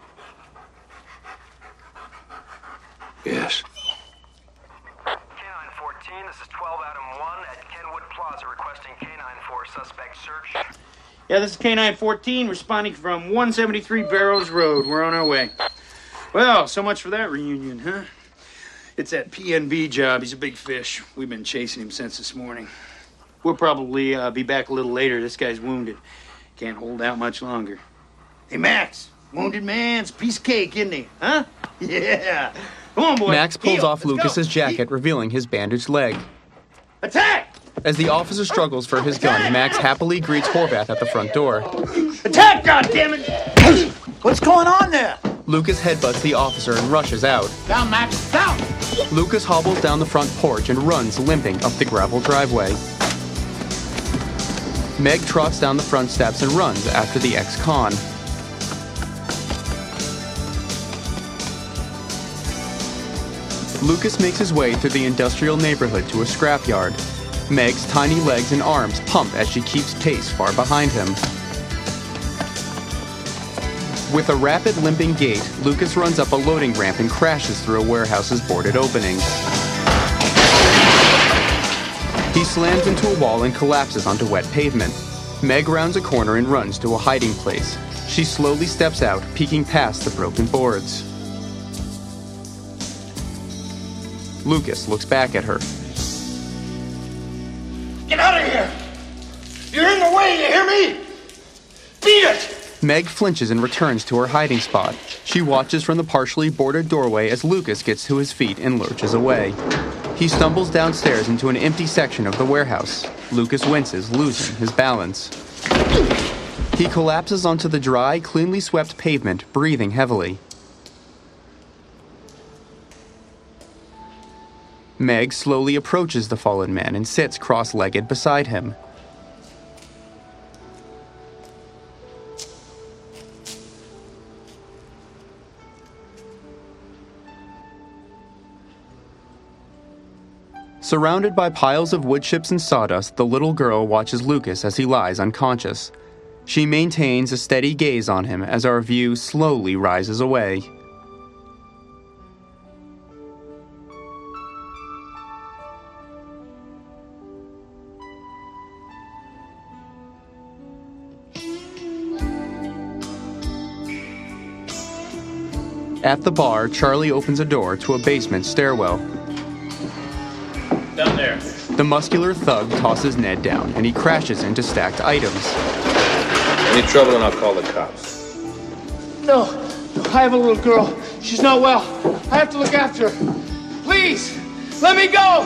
Yes.
K nine fourteen, this is twelve Adam one at Kenwood Plaza requesting K nine for suspect search.
Yeah, this is K nine fourteen responding from one seventy-three Barrows Road. We're on our way. Well, so much for that reunion, huh? It's that P N B job. He's a big fish. We've been chasing him since this morning. We'll probably uh, be back a little later. This guy's wounded. Can't hold out much longer. Hey, Max, wounded man's a piece of cake, isn't he? Huh? Yeah. Come on, boy.
Max pulls
Heel.
off
Let's
Lucas's
go.
jacket, revealing his bandaged leg.
Attack!
As the officer struggles for his gun, Max happily greets Horvath at the front door.
Attack, goddammit!
What's going on there?
Lucas headbutts the officer and rushes out.
Down, Max, down!
Lucas hobbles down the front porch and runs limping up the gravel driveway. Meg trots down the front steps and runs after the ex-con. Lucas makes his way through the industrial neighborhood to a scrapyard. Meg's tiny legs and arms pump as she keeps pace far behind him. With a rapid limping gait, Lucas runs up a loading ramp and crashes through a warehouse's boarded opening. He slams into a wall and collapses onto wet pavement. Meg rounds a corner and runs to a hiding place. She slowly steps out, peeking past the broken boards. Lucas looks back at her.
Get out of here! You're in the way, you hear me? Beat it!
Meg flinches and returns to her hiding spot. She watches from the partially boarded doorway as Lucas gets to his feet and lurches away. He stumbles downstairs into an empty section of the warehouse. Lucas winces, losing his balance. He collapses onto the dry, cleanly swept pavement, breathing heavily. Meg slowly approaches the fallen man and sits cross-legged beside him. Surrounded by piles of wood chips and sawdust, the little girl watches Lucas as he lies unconscious. She maintains a steady gaze on him as our view slowly rises away. At the bar, Charlie opens a door to a basement stairwell.
Down there.
The muscular thug tosses Ned down, and he crashes into stacked items.
Any trouble, and I'll call the cops.
No, I have a little girl. She's not well. I have to look after her. Please, let me go!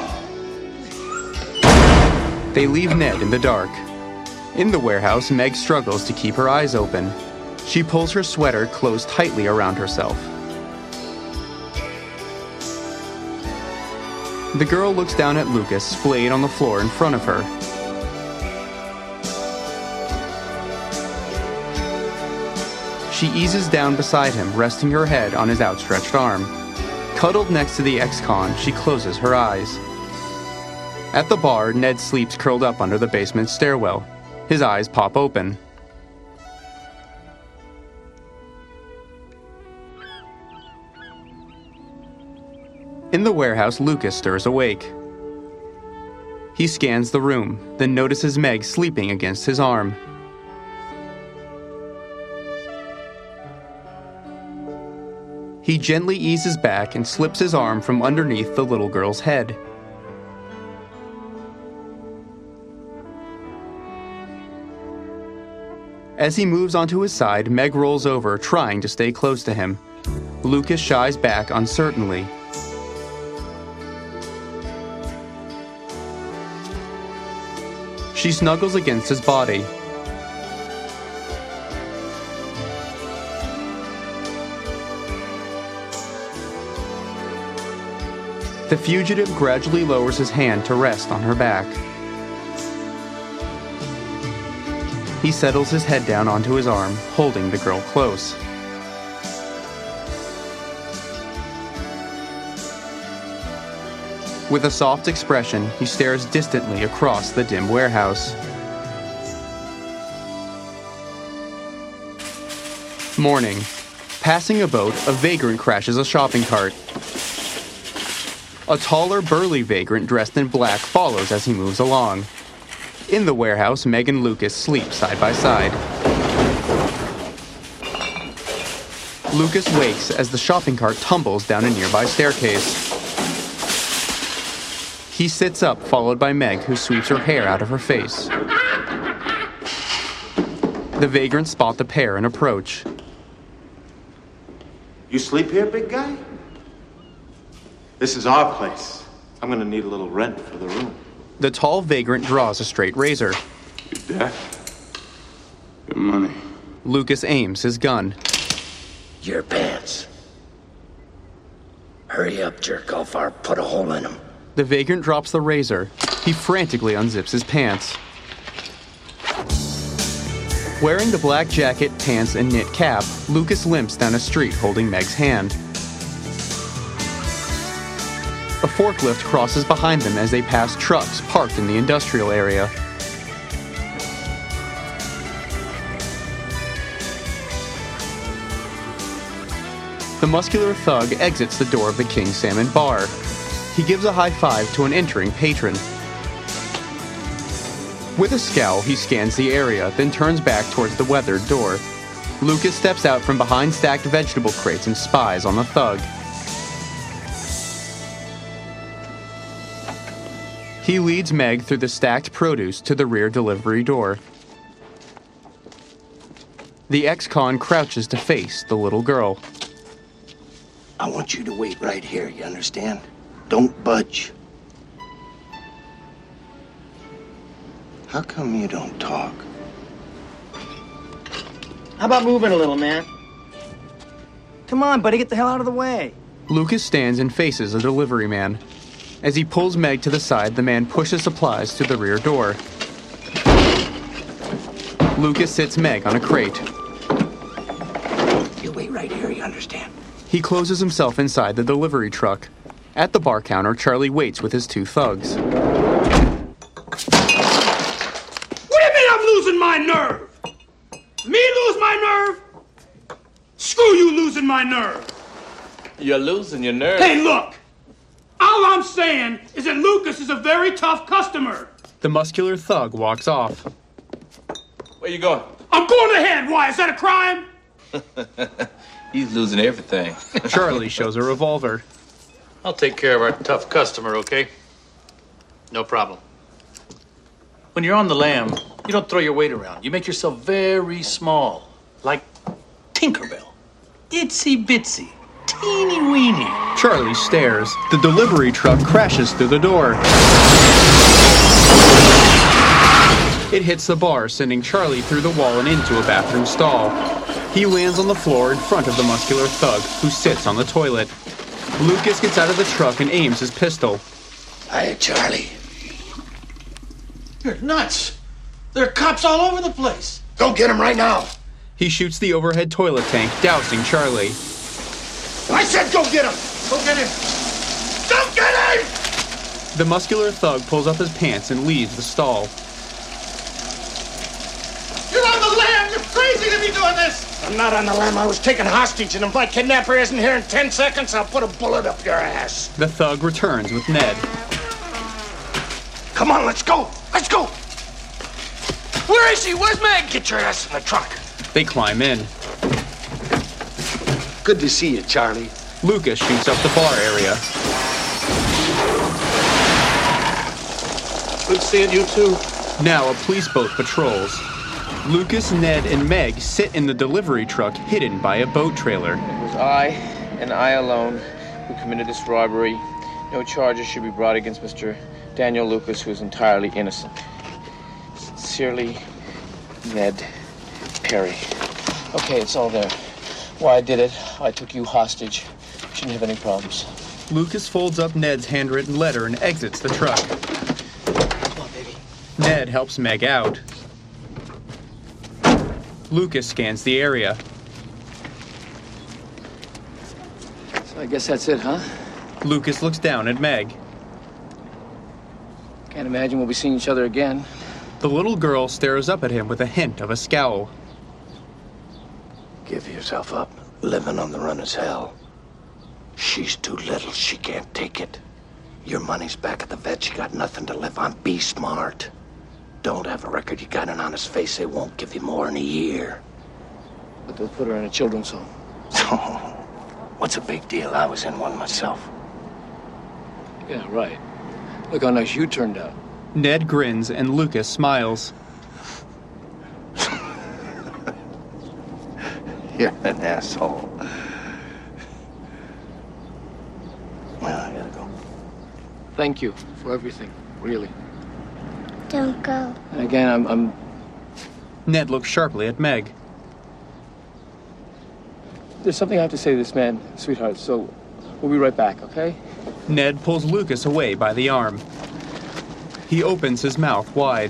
They leave Ned in the dark. In the warehouse, Meg struggles to keep her eyes open. She pulls her sweater closed tightly around herself. The girl looks down at Lucas, splayed on the floor in front of her. She eases down beside him, resting her head on his outstretched arm. Cuddled next to the ex-con, she closes her eyes. At the bar, Ned sleeps curled up under the basement stairwell. His eyes pop open. In the warehouse, Lucas stirs awake. He scans the room, then notices Meg sleeping against his arm. He gently eases back and slips his arm from underneath the little girl's head. As he moves onto his side, Meg rolls over, trying to stay close to him. Lucas shies back uncertainly. She snuggles against his body. The fugitive gradually lowers his hand to rest on her back. He settles his head down onto his arm, holding the girl close. With a soft expression, he stares distantly across the dim warehouse. Morning. Passing a boat, a vagrant crashes a shopping cart. A taller, burly vagrant dressed in black follows as he moves along. In the warehouse, Meg and Lucas sleep side by side. Lucas wakes as the shopping cart tumbles down a nearby staircase. He sits up, followed by Meg, who sweeps her hair out of her face. The vagrants spot the pair and approach.
You sleep here, big guy? This is our place. I'm gonna need a little rent for the room.
The tall vagrant draws a straight razor.
Your death. Your money.
Lucas aims his gun.
Your pants. Hurry up, jerk off, or put a hole in them.
The vagrant drops the razor. He frantically unzips his pants. Wearing the black jacket, pants, and knit cap, Lucas limps down a street holding Meg's hand. A forklift crosses behind them as they pass trucks parked in the industrial area. The muscular thug exits the door of the King Salmon Bar. He gives a high five to an entering patron. With a scowl, he scans the area, then turns back towards the weathered door. Lucas steps out from behind stacked vegetable crates and spies on the thug. He leads Meg through the stacked produce to the rear delivery door. The ex-con crouches to face the little girl.
I want you to wait right here, you understand? Don't budge. How come you don't talk?
How about moving a little, man? Come on, buddy, get the hell out of the way.
Lucas stands and faces the delivery man. As he pulls Meg to the side, the man pushes supplies to the rear door. Lucas sits Meg on a crate.
You wait right here, you understand?
He closes himself inside the delivery truck. At the bar counter, Charlie waits with his two thugs.
What do you mean I'm losing my nerve? Me lose my nerve? Screw you losing my nerve.
You're losing your nerve.
Hey, look. All I'm saying is that Lucas is a very tough customer.
The muscular thug walks off.
Where you going?
I'm going ahead. Why? Is that a crime?
He's losing everything.
Charlie shows a revolver.
I'll take care of our tough customer, okay? No problem. When you're on the lam, you don't throw your weight around. You make yourself very small, like Tinkerbell. Itsy bitsy, teeny weeny.
Charlie stares. The delivery truck crashes through the door. It hits the bar, sending Charlie through the wall and into a bathroom stall. He lands on the floor in front of the muscular thug, who sits on the toilet. Lucas gets out of the truck and aims his pistol.
Hey, Charlie.
You're nuts. There are cops all over the place.
Go get him right now.
He shoots the overhead toilet tank, dousing Charlie.
I said go get him.
Go get him.
Go get him!
The muscular thug pulls up his pants and leaves the stall.
You're on the lam. You're crazy to be doing this.
I'm not on the lam. I was taken hostage, and if my kidnapper isn't here in ten seconds, I'll put a bullet up your ass.
The thug returns with Ned.
Come on, let's go. Let's go.
Where is she? Where's Meg?
Get your ass in the truck.
They climb in.
Good to see you, Charlie.
Lucas shoots up the bar area.
Good seeing you, too.
Now a police boat patrols. Lucas, Ned, and Meg sit in the delivery truck hidden by a boat trailer.
It was I, and I alone, who committed this robbery. No charges should be brought against Mister Daniel Lucas, who is entirely innocent. Sincerely, Ned Perry. Okay, it's all there. Why I did it, I took you hostage. Shouldn't have any problems.
Lucas folds up Ned's handwritten letter and exits the truck.
Come on, baby.
Ned helps Meg out. Lucas scans the area.
So I guess that's it, huh?
Lucas looks down at Meg.
Can't imagine we'll be seeing each other again.
The little girl stares up at him with a hint of a scowl.
Give yourself up. Living on the run is hell. She's too little. She can't take it. Your money's back at the vet. You got nothing to live on. Be smart. Don't have a record. You got an honest face. They won't give you more in a year. But they'll put her in a children's home. What's a big deal? I was in one myself. Yeah, right. Look how nice you turned out.
Ned grins and Lucas smiles.
You're an asshole. Well, I gotta go. Thank you for everything, really.
Don't go.
And again, I'm, I'm...
Ned looks sharply at Meg.
There's something I have to say to this man, sweetheart, so we'll be right back, okay?
Ned pulls Lucas away by the arm. He opens his mouth wide.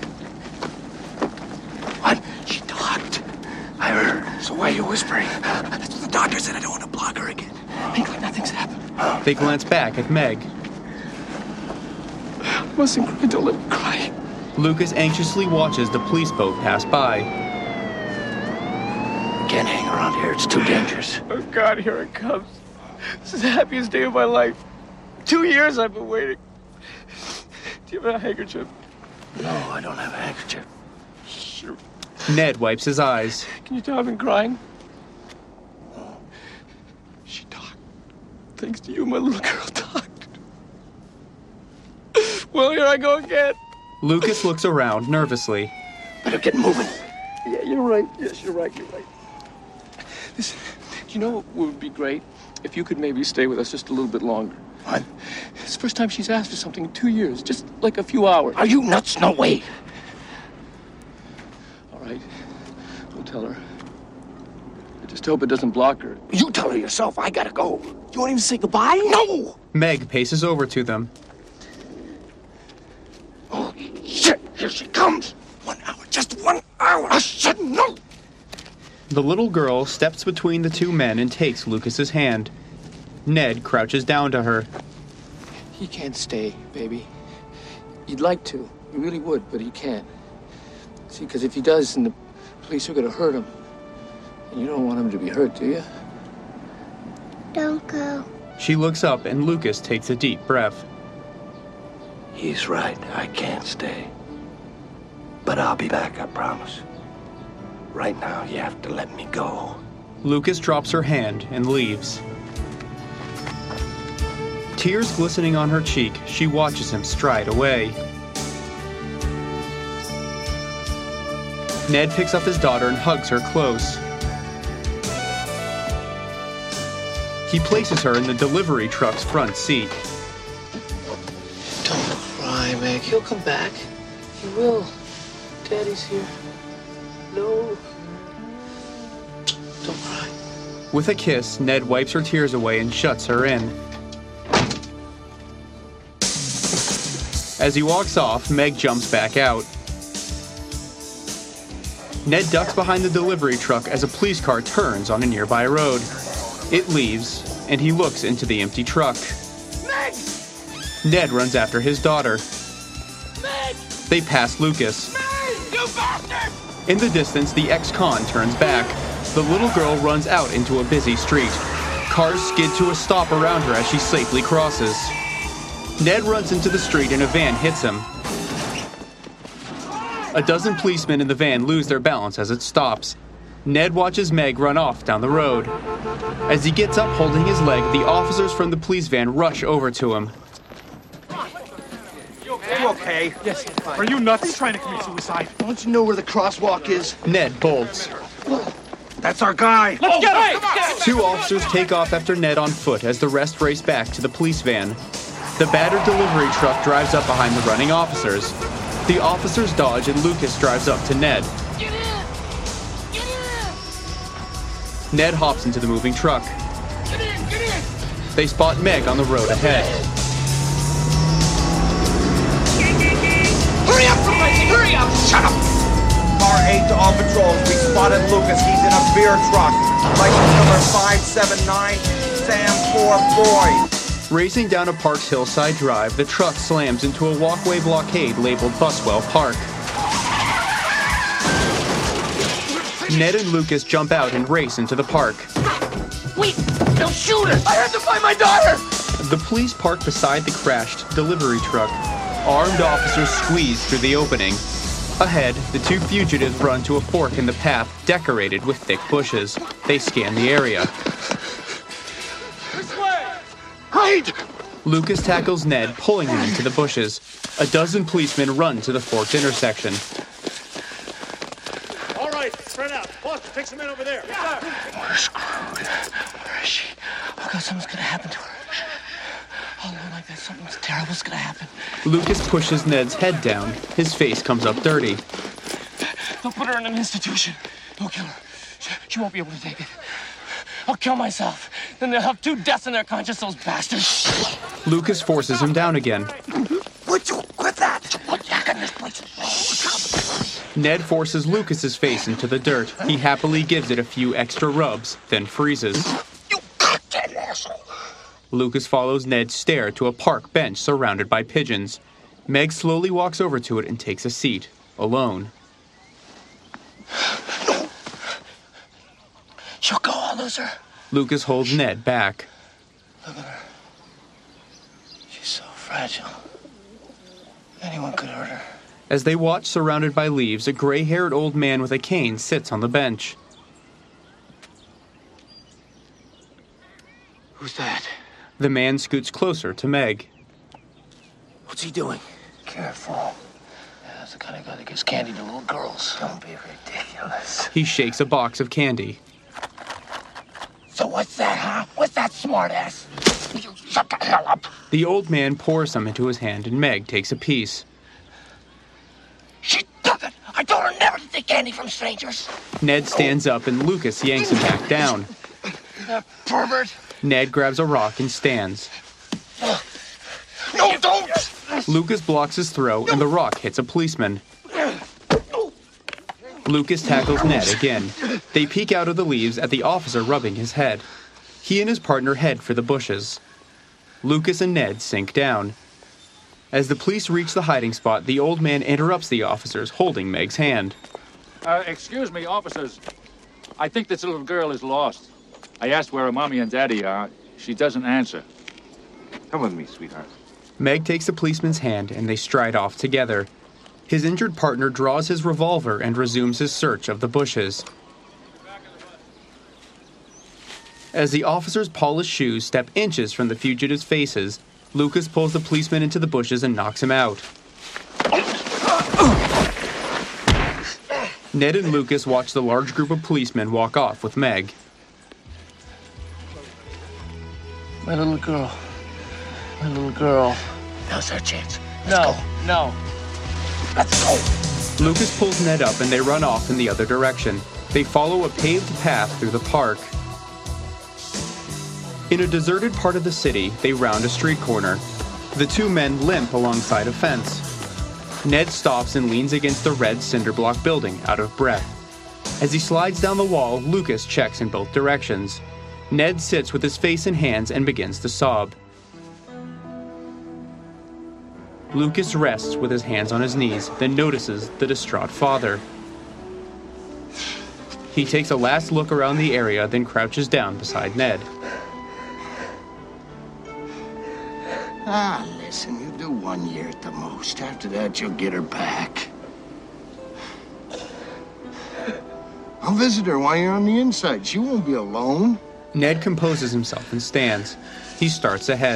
What? She talked. I heard. So why are you whispering? The doctor said I don't want to block her again. Think like nothing's happened.
They glance back at Meg.
I mustn't cry. Don't let me cry.
Lucas anxiously watches the police boat pass by.
Can't hang around here. It's too dangerous.
Oh, God, here it comes. This is the happiest day of my life. Two years I've been waiting. Do you have a handkerchief?
No, I don't have a handkerchief.
Shoot.
Ned wipes his eyes.
Can you tell I've been crying? She talked. Thanks to you, my little girl talked. Well, here I go again.
Lucas looks around nervously.
Better get moving.
Yeah, you're right. Yes, you're right. You're right. Listen, you know what would be great? If you could maybe stay with us just a little bit longer.
What?
It's the first time she's asked for something in two years. Just like a few hours.
Are you nuts? No way.
All right. Don't tell her. I just hope it doesn't block her.
You tell her yourself. I gotta go.
You won't even say goodbye?
No!
Meg paces over to them.
Oh, shit! Here she comes! One hour, just one hour! I said no!
The little girl steps between the two men and takes Lucas's hand. Ned crouches down to her.
He can't stay, baby. He'd like to. He really would, but he can't. See, because if he does, then the police are gonna hurt him. And you don't want him to be hurt, do you?
Don't go.
She looks up and Lucas takes a deep breath.
He's right. I can't stay. But I'll be back, I promise. Right now, you have to let me go.
Lucas drops her hand and leaves. Tears glistening on her cheek, she watches him stride away. Ned picks up his daughter and hugs her close. He places her in the delivery truck's front seat.
Don't cry, Meg. He'll come back. He will. Daddy's here. No. Don't cry.
With a kiss, Ned wipes her tears away and shuts her in. As he walks off, Meg jumps back out. Ned ducks behind the delivery truck as a police car turns on a nearby road. It leaves, and he looks into the empty truck.
Meg!
Ned runs after his daughter.
Meg!
They pass Lucas.
Meg! You bastard!
In the distance, the ex-con turns back. The little girl runs out into a busy street. Cars skid to a stop around her as she safely crosses. Ned runs into the street and a van hits him. A dozen policemen in the van lose their balance as it stops. Ned watches Meg run off down the road. As he gets up holding his leg, the officers from the police van rush over to him.
You okay?
Yes, I'm fine.
Are you nuts trying to commit suicide?
Don't you know where the crosswalk is?
Ned bolts.
That's our guy. Let's
oh,
get him!
hey, get him!
Two officers take off after Ned on foot as the rest race back to the police van. The battered delivery truck drives up behind the running officers. The officers dodge and Lucas drives up to Ned.
Get in! Get in!
Ned hops into the moving truck.
Get in! Get in!
They spot Meg on the road ahead.
Hurry up, somebody! Hurry up! Shut up!
Car eight to all patrols. We spotted Lucas. He's in a beer truck. License number five seven nine, Sam four Boy.
Racing down a park's hillside drive, the truck slams into a walkway blockade labeled Buswell Park. Ned and Lucas jump out and race into the park.
Wait! They'll shoot us! I have to find my daughter!
The police park beside the crashed delivery truck. Armed officers squeeze through the opening. Ahead, the two fugitives run to a fork in the path decorated with thick bushes. They scan the area.
This way!
Hide!
Lucas tackles Ned, pulling him into the bushes. A dozen policemen run to the forked intersection.
All right, spread out. Foster, take some men over there.
We're screwed. Where is she? Oh, God, something's gonna happen to her. Oh, Lord, like that, something's terrible's gonna happen.
Lucas pushes Ned's head down. His face comes up dirty.
They'll put her in an institution. Don't kill her. She, she won't be able to take it. I'll kill myself. Then they'll have two deaths in their conscience, those bastards.
Lucas forces him down again.
Would you quit that? What yak in this place?
Ned forces Lucas's face into the dirt. He happily gives it a few extra rubs, then freezes.
You goddamn asshole.
Lucas follows Ned's stare to a park bench surrounded by pigeons. Meg slowly walks over to it and takes a seat, alone.
No. She'll go, I'll lose her.
Lucas holds Ned back.
Look at her. She's so fragile. Anyone could hurt her.
As they watch surrounded by leaves, a gray-haired old man with a cane sits on the bench.
Who's that?
The man scoots closer to Meg.
What's he doing? Careful. Yeah, that's the kind of guy that gives candy to little girls. Don't be ridiculous.
He shakes a box of candy.
So what's that, huh? What's that, smartass? You shut the hell up.
The old man pours some into his hand and Meg takes a piece.
She does it. I
I told her never to take candy from strangers.
Ned stands up and Lucas yanks him back down.
That pervert.
Ned grabs a rock and stands.
No, don't!
Lucas blocks his throw and the rock hits a policeman. Lucas tackles Ned again. They peek out of the leaves at the officer rubbing his head. He and his partner head for the bushes. Lucas and Ned sink down. As the police reach the hiding spot, the old man interrupts the officers, holding Meg's hand.
Uh, excuse me, officers. I think this little girl is lost. I asked where her mommy and daddy are. She doesn't answer.
Come with me, sweetheart.
Meg takes the policeman's hand and they stride off together. His injured partner draws his revolver and resumes his search of the bushes. As the officer's polished shoes step inches from the fugitives' faces, Lucas pulls the policeman into the bushes and knocks him out. Ned and Lucas watch the large group of policemen walk off with Meg.
My little girl. My little girl.
Now's our chance.
No, no.
Let's go.
Lucas pulls Ned up and they run off in the other direction. They follow a paved path through the park. In a deserted part of the city, they round a street corner. The two men limp alongside a fence. Ned stops and leans against the red cinder block building, out of breath. As he slides down the wall, Lucas checks in both directions. Ned sits with his face in hands and begins to sob. Lucas rests with his hands on his knees, then notices the distraught father. He takes a last look around the area, then crouches down beside Ned.
Ah, listen, you do one year at the most. After that, you'll get her back. I'll visit her while you're on the inside. She won't be alone.
Ned composes himself and stands. He starts ahead.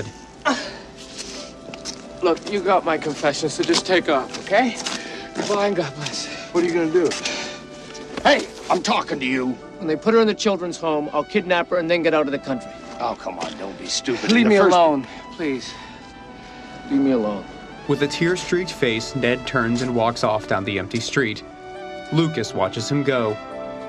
Look, you got my confession, so just take off, okay? Goodbye and God bless.
What are you gonna do? Hey, I'm talking to you.
When they put her in the children's home, I'll kidnap her and then get out of the country.
Oh, come on, don't be stupid.
Leave
In the
me
first-
alone, please. Leave me alone.
With a tear-streaked face, Ned turns and walks off down the empty street. Lucas watches him go.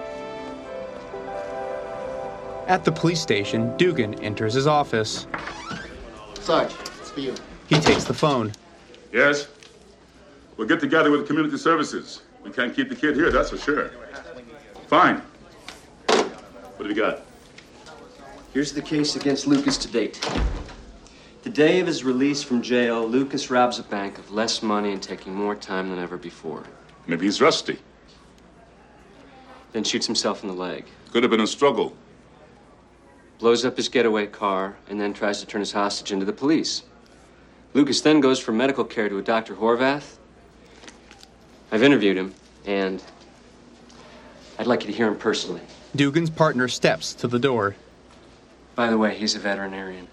At the police station, Dugan enters his office.
Sarge, it's for you.
He takes the phone.
Yes? We'll get together with community services. We can't keep the kid here, that's for sure. Fine. What do we got?
Here's the case against Lucas to date. The day of his release from jail, Lucas robs a bank of less money and taking more time than ever before.
Maybe he's rusty.
Then shoots himself in the leg.
Could have been a struggle.
Blows up his getaway car and then tries to turn his hostage into the police. Lucas then goes for medical care to a Doctor Horvath. I've interviewed him, and I'd like you to hear him personally.
Dugan's partner steps to the door.
By the way, he's a veterinarian.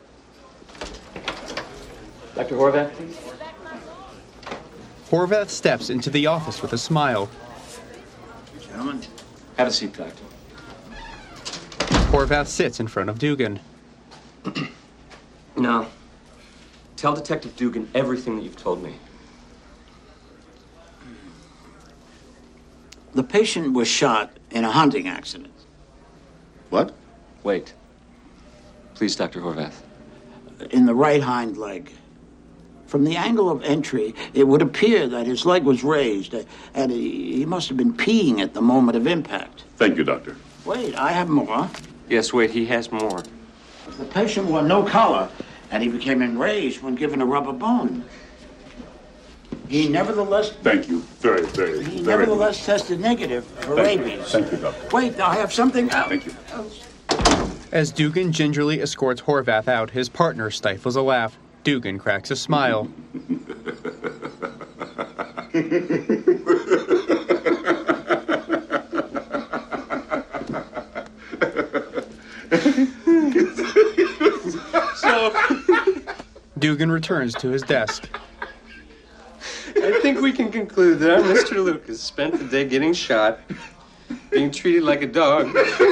Doctor Horvath, please.
Horvath steps into the office with a smile.
Gentlemen. Have a seat, Doctor.
Horvath sits in front of Dugan.
Now, tell Detective Dugan everything that you've told me.
The patient was shot in a hunting accident.
What?
Wait. Please, Doctor Horvath.
In the right hind leg. From the angle of entry, it would appear that his leg was raised, uh, and he, he must have been peeing at the moment of impact.
Thank you, Doctor.
Wait, I have more.
Yes, wait, he has more.
The patient wore no collar, and he became enraged when given a rubber bone. He nevertheless...
Thank you very, very,
He
very
nevertheless tested negative for
Thank you.
rabies.
Thank you, Doctor.
Wait, I have something else.
Thank you.
As Dugan gingerly escorts Horvath out, his partner stifles a laugh. Dugan cracks a smile.
So,
Dugan returns to his desk.
I think we can conclude that our Mister Lucas spent the day getting shot, being treated like a dog,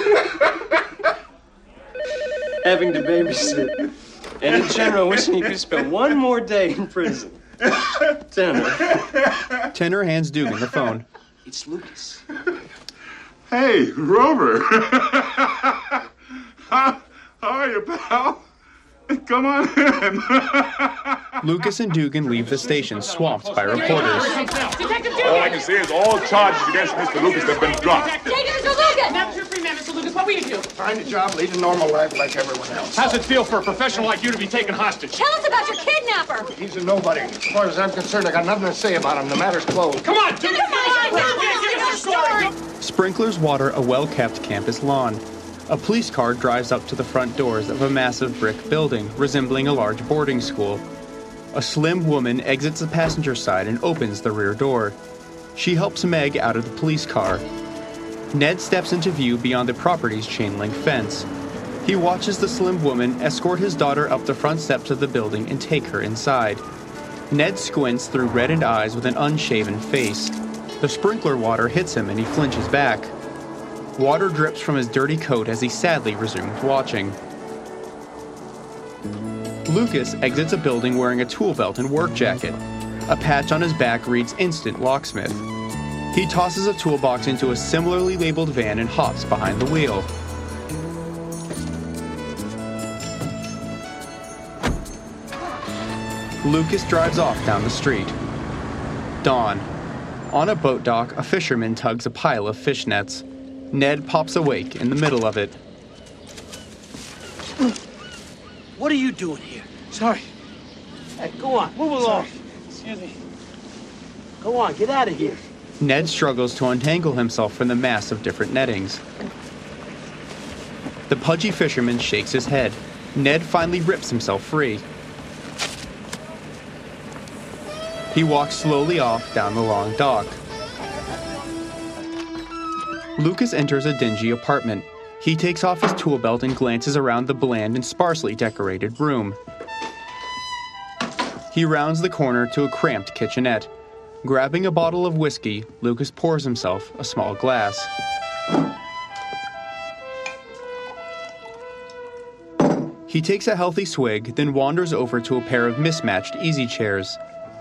having to babysit, and in general wishing he could spend one more day in prison. Tenor.
Tenor hands Dugan the phone.
It's Lucas.
Hey, Rover. how, how are you, pal? Come on in.
Lucas and Dugan leave the station, swamped by reporters.
All I can say is all charges against Mister Lucas have been dropped.
Take it, Mister Lucas! Now it's your free man, Mister Lucas. What will you do?
Find a job, lead a normal life like everyone else.
How's it feel for a professional like you to be taken hostage?
Tell us about your kidnapper!
He's a nobody. As far as I'm concerned, I got nothing to say about him. The matter's closed.
Come on,
Give us a story!
Sprinklers water a well-kept campus lawn. A police car drives up to the front doors of a massive brick building, resembling a large boarding school. A slim woman exits the passenger side and opens the rear door. She helps Meg out of the police car. Ned steps into view beyond the property's chain-link fence. He watches the slim woman escort his daughter up the front steps of the building and take her inside. Ned squints through reddened eyes with an unshaven face. The sprinkler water hits him and he flinches back. Water drips from his dirty coat as he sadly resumes watching. Lucas exits a building wearing a tool belt and work jacket. A patch on his back reads Instant Locksmith. He tosses a toolbox into a similarly labeled van and hops behind the wheel. Lucas drives off down the street. Dawn. On a boat dock, a fisherman tugs a pile of fish nets. Ned pops awake in the middle of it.
What are you doing here?
Sorry.
Hey, go on, move along.
Excuse me.
Go on, get out of here.
Ned struggles to untangle himself from the mass of different nettings. The pudgy fisherman shakes his head. Ned finally rips himself free. He walks slowly off down the long dock. Lucas enters a dingy apartment. He takes off his tool belt and glances around the bland and sparsely decorated room. He rounds the corner to a cramped kitchenette. Grabbing a bottle of whiskey, Lucas pours himself a small glass. He takes a healthy swig, then wanders over to a pair of mismatched easy chairs.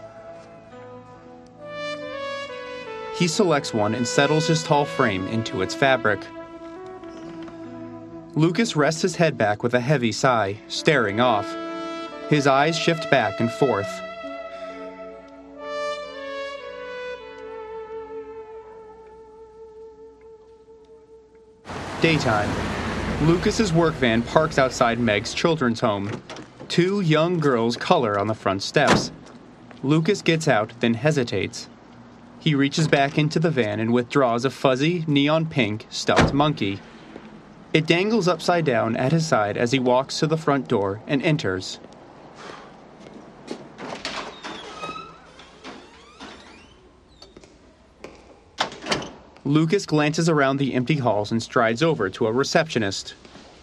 He selects one and settles his tall frame into its fabric. Lucas rests his head back with a heavy sigh, staring off. His eyes shift back and forth. Daytime. Lucas's work van parks outside Meg's children's home. Two young girls color on the front steps. Lucas gets out, then hesitates. He reaches back into the van and withdraws a fuzzy, neon-pink, stuffed monkey. It dangles upside down at his side as he walks to the front door and enters. Lucas glances around the empty halls and strides over to a receptionist.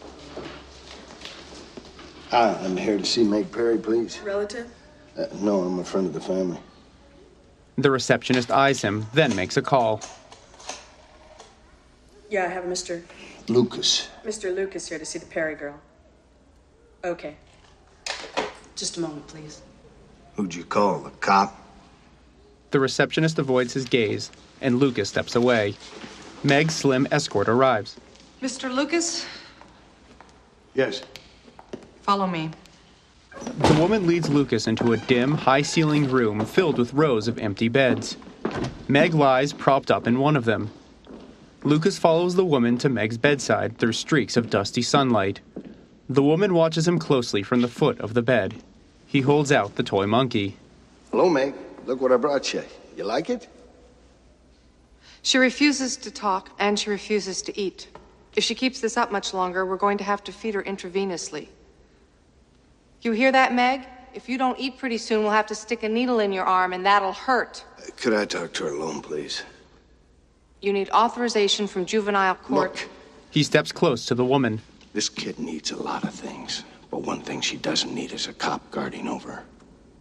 Hi, I'm here to see Meg Perry, please.
Relative?
Uh, no, I'm a friend of the family.
The receptionist eyes him, then makes a call.
Yeah, I have Mister
Lucas.
Mister Lucas here to see the Perry girl. Okay. Just a moment, please.
Who'd you call, the cop?
The receptionist avoids his gaze, and Lucas steps away. Meg's slim escort arrives.
Mister Lucas?
Yes.
Follow me.
The woman leads Lucas into a dim, high-ceilinged room filled with rows of empty beds. Meg lies propped up in one of them. Lucas follows the woman to Meg's bedside through streaks of dusty sunlight. The woman watches him closely from the foot of the bed. He holds out the toy monkey.
Hello, Meg. Look what I brought you. You like it?
She refuses to talk, and she refuses to eat. If she keeps this up much longer, we're going to have to feed her intravenously. You hear that, Meg? If you don't eat pretty soon, we'll have to stick a needle in your arm, and that'll hurt.
Uh, could I talk to her alone, please?
You need authorization from juvenile court.
Look.
He steps close to the woman.
This kid needs a lot of things, but one thing she doesn't need is a cop guarding over her.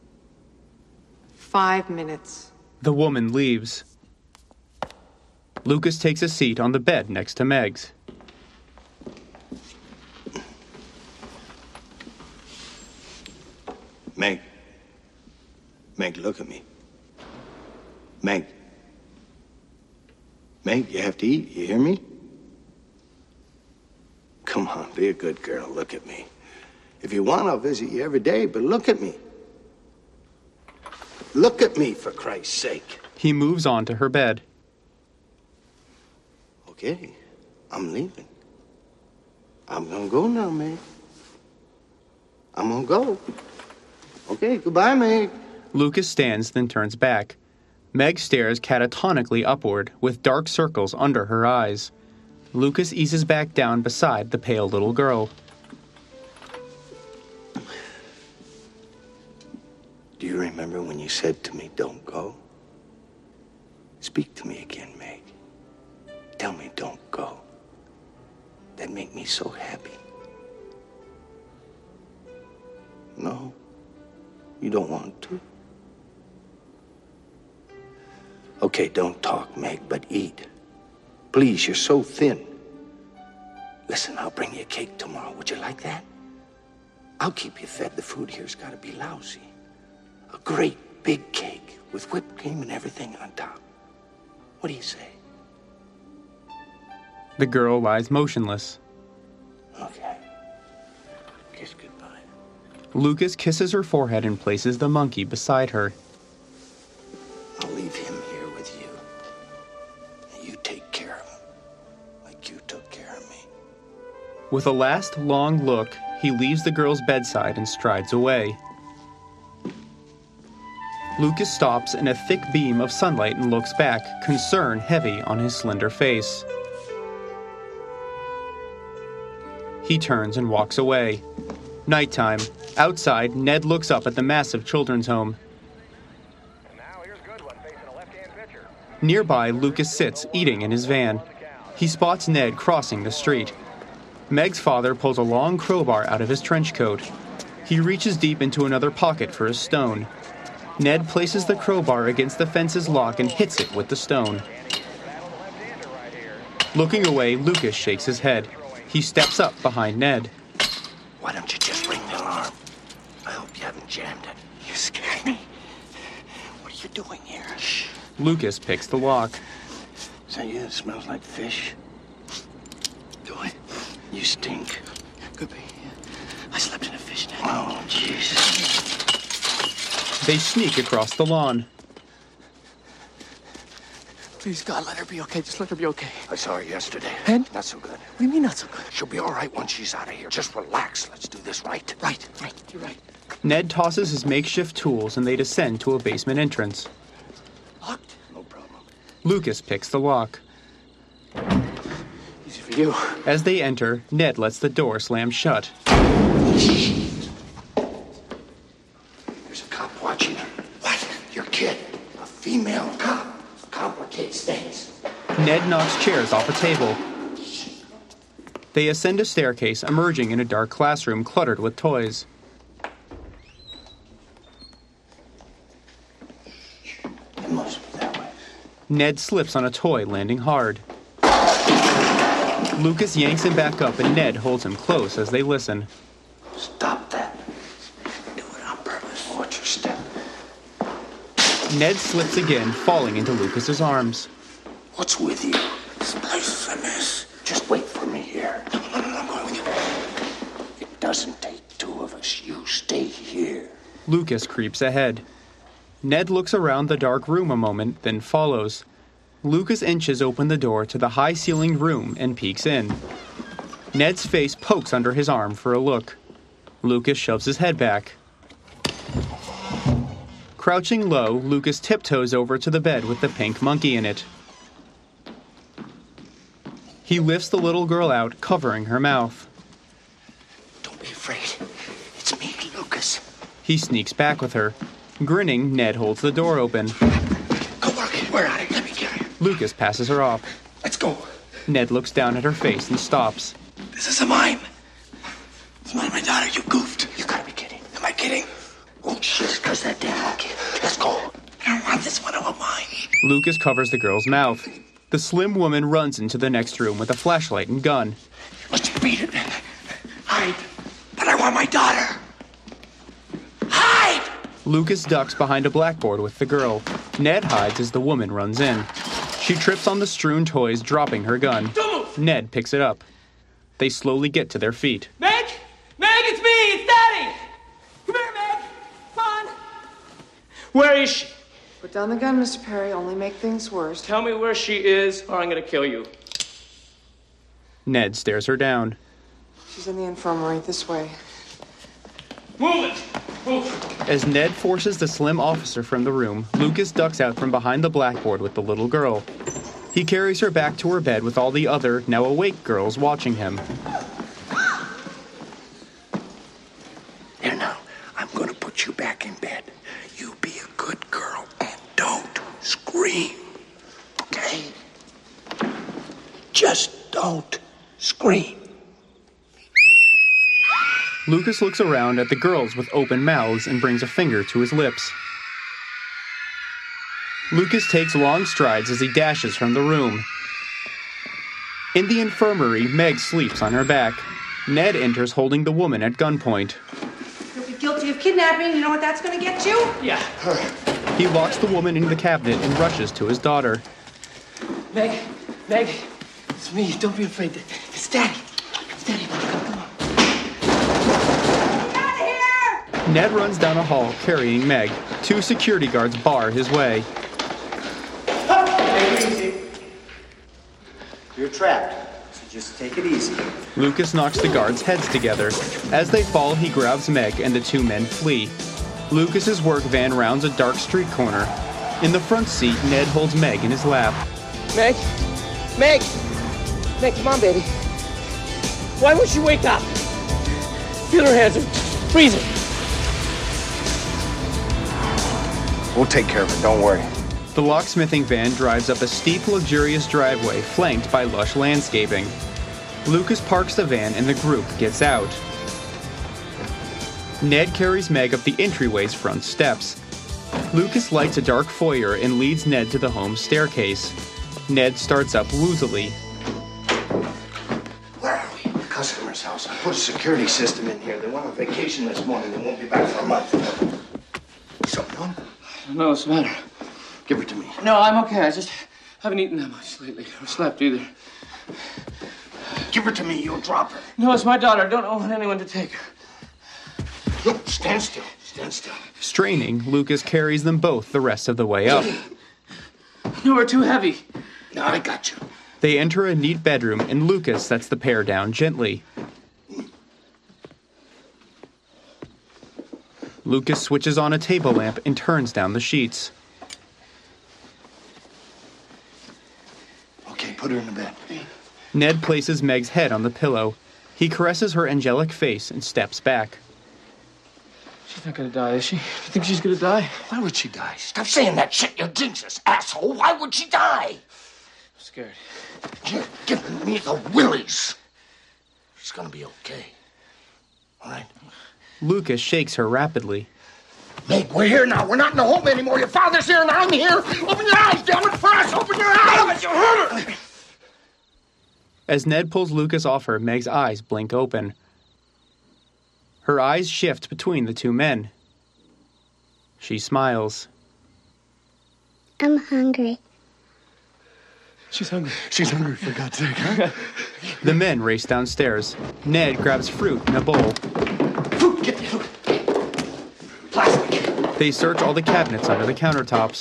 Five minutes.
The woman leaves. Lucas takes a seat on the bed next to Meg's.
Meg. Meg, look at me. Meg. Meg, you have to eat. You hear me? Come on, be a good girl. Look at me. If you want, I'll visit you every day, but look at me. Look at me, for Christ's sake.
He moves on to her bed.
Okay, I'm leaving. I'm gonna go now, Meg. I'm gonna go. Okay, goodbye, Meg.
Lucas stands, then turns back. Meg stares catatonically upward, with dark circles under her eyes. Lucas eases back down beside the pale little girl.
Do you remember when you said to me, don't go? Speak to me again, Meg. Tell me don't go. That'd make me so happy. No? You don't want to? Okay, don't talk, Meg, but eat. Please, you're so thin. Listen, I'll bring you a cake tomorrow. Would you like that? I'll keep you fed. The food here's got to be lousy. A great big cake with whipped cream and everything on top. What do you say?
The girl lies motionless.
Okay. Kiss goodbye.
Lucas kisses her forehead and places the monkey beside her.
I'll leave him here with you. You take care of him, like you took care of me.
With a last long look, he leaves the girl's bedside and strides away. Lucas stops in a thick beam of sunlight and looks back, concern heavy on his slender face. He turns and walks away. Nighttime. Outside, Ned looks up at the massive children's home. Nearby, Lucas sits, eating in his van. He spots Ned crossing the street. Meg's father pulls a long crowbar out of his trench coat. He reaches deep into another pocket for a stone. Ned places the crowbar against the fence's lock and hits it with the stone. Looking away, Lucas shakes his head. He steps up behind Ned.
Why don't you just ring the alarm? I hope you haven't jammed it.
You scared me. What are you doing here?
Shh.
Lucas picks the lock.
Is that you that smells like fish?
Do I?
You stink.
Could be. I slept in a fish net.
Oh, Jesus.
They sneak across the lawn.
Please, God, let her be okay. Just let her be okay.
I saw her yesterday.
And?
Not so good.
What do you mean not so good?
She'll be all right once she's out of here. Just relax. Let's do this right.
Right, right. You're right.
Ned tosses his makeshift tools and they descend to a basement entrance.
Locked?
No problem.
Lucas picks the lock.
Easy for you.
As they enter, Ned lets the door slam shut.
There's a cop watching her. What? Your kid. A female cop. Complicates things.
Ned knocks chairs off a table. They ascend a staircase, emerging in a dark classroom cluttered with toys.
It must be that way.
Ned slips on a toy, landing hard. Lucas yanks him back up and Ned holds him close as they listen.
Stop that. Do it on purpose. Watch your step.
Ned slips again, falling into Lucas's arms.
What's with you? This place is a mess. Just wait for me here. No, no, no, I'm going with you. It doesn't take two of us. You stay here.
Lucas creeps ahead. Ned looks around the dark room a moment, then follows. Lucas inches open the door to the high-ceilinged room and peeks in. Ned's face pokes under his arm for a look. Lucas shoves his head back. Crouching low, Lucas tiptoes over to the bed with the pink monkey in it. He lifts the little girl out, covering her mouth.
Don't be afraid. It's me, Lucas.
He sneaks back with her. Grinning, Ned holds the door open.
Go work. We're out of here. Let me carry her.
Lucas passes her off.
Let's go.
Ned looks down at her face and stops.
This is a mime. It's not my daughter. You goofed. You gotta be kidding. Am I kidding? Oh, shit. Because that damn monkey. Let's go. I don't want this one. I want mine.
Lucas covers the girl's mouth. The slim woman runs into the next room with a flashlight and gun.
Let's beat it. Hide. But I want my daughter. Hide!
Lucas ducks behind a blackboard with the girl. Ned hides as the woman runs in. She trips on the strewn toys, dropping her gun.
Don't move!
Ned picks it up. They slowly get to their feet.
Meg? Meg, it's me! It's Daddy! Come here, Meg! Come on! Where is she?
Put down the gun, Mister Perry. Only make things worse.
Tell me where she is, or I'm gonna kill you.
Ned stares her down.
She's in the infirmary. This way.
Move it! Move!
As Ned forces the slim officer from the room, Lucas ducks out from behind the blackboard with the little girl. He carries her back to her bed with all the other, now awake girls watching him.
Here now, I'm gonna put you back in bed. You be a good girl and don't scream. Okay? Just don't scream.
Lucas looks around at the girls with open mouths and brings a finger to his lips. Lucas takes long strides as he dashes from the room. In the infirmary, Meg sleeps on her back. Ned enters holding the woman at gunpoint.
You'll be guilty of kidnapping. You know what that's going to get you?
Yeah.
He locks the woman into the cabinet and rushes to his daughter.
Meg, Meg, it's me. Don't be afraid. It's Daddy. It's Daddy. Come on.
Ned runs down a hall carrying Meg. Two security guards bar his way.
Take it easy. You're trapped, so just take it easy.
Lucas knocks the guards' heads together. As they fall, he grabs Meg and the two men flee. Lucas's work van rounds a dark street corner. In the front seat, Ned holds Meg in his lap.
Meg? Meg! Meg, come on, baby. Why won't she wake up? Feel her hands are freezing.
We'll take care of it, don't worry.
The locksmithing van drives up a steep, luxurious driveway flanked by lush landscaping. Lucas parks the van and the group gets out. Ned carries Meg up the entryway's front steps. Lucas lights a dark foyer and leads Ned to the home staircase. Ned starts up woozily.
Where are we? The customer's house. I put a security system in here. They went on vacation this morning. They won't be back for a month. Something wrong?
No, what's the matter?
Give her to me.
No, I'm okay. I just haven't eaten that much lately. Or slept either.
Give her to me. You'll drop her.
No, it's my daughter. I don't want anyone to take her.
Look, stand still. Stand still.
Straining, Lucas carries them both the rest of the way up.
No, we're too heavy.
No, I got you.
They enter a neat bedroom, and Lucas sets the pair down gently. Lucas switches on a table lamp and turns down the sheets.
Okay, put her in the bed.
Ned places Meg's head on the pillow. He caresses her angelic face and steps back.
She's not gonna die, is she? You think she's gonna die?
Why would she die? Stop saying that shit, you jinxes, asshole. Why would she die?
I'm scared.
You're giving me the willies. She's gonna be okay. All right?
Lucas shakes her rapidly.
Meg, we're here now. We're not in the home anymore. Your father's here and I'm here. Open your eyes, damn it, for us. Open your eyes. Damn it, you hurt her.
As Ned pulls Lucas off her, Meg's eyes blink open. Her eyes shift between the two men. She smiles.
I'm hungry.
She's hungry. She's hungry, for God's sake, huh?
The men race downstairs. Ned grabs fruit in a bowl.
Fruit, get the fruit. Plastic.
They search all the cabinets under the countertops.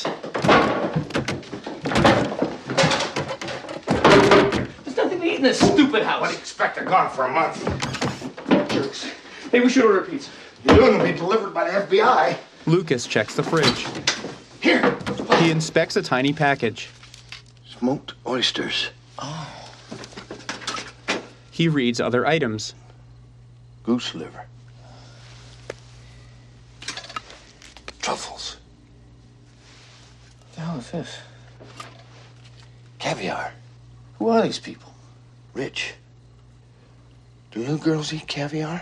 There's nothing to eat in this stupid house.
What do you expect? They're gone for a month.
Jerks. Hey, we should order pizza.
You're going to be delivered by the F B I.
Lucas checks the fridge.
Here.
He inspects a tiny package.
Smoked oysters. Oh.
He reads other items.
Goose liver. Truffles.
What the hell is this?
Caviar.
Who are these people?
Rich. Do little girls eat caviar?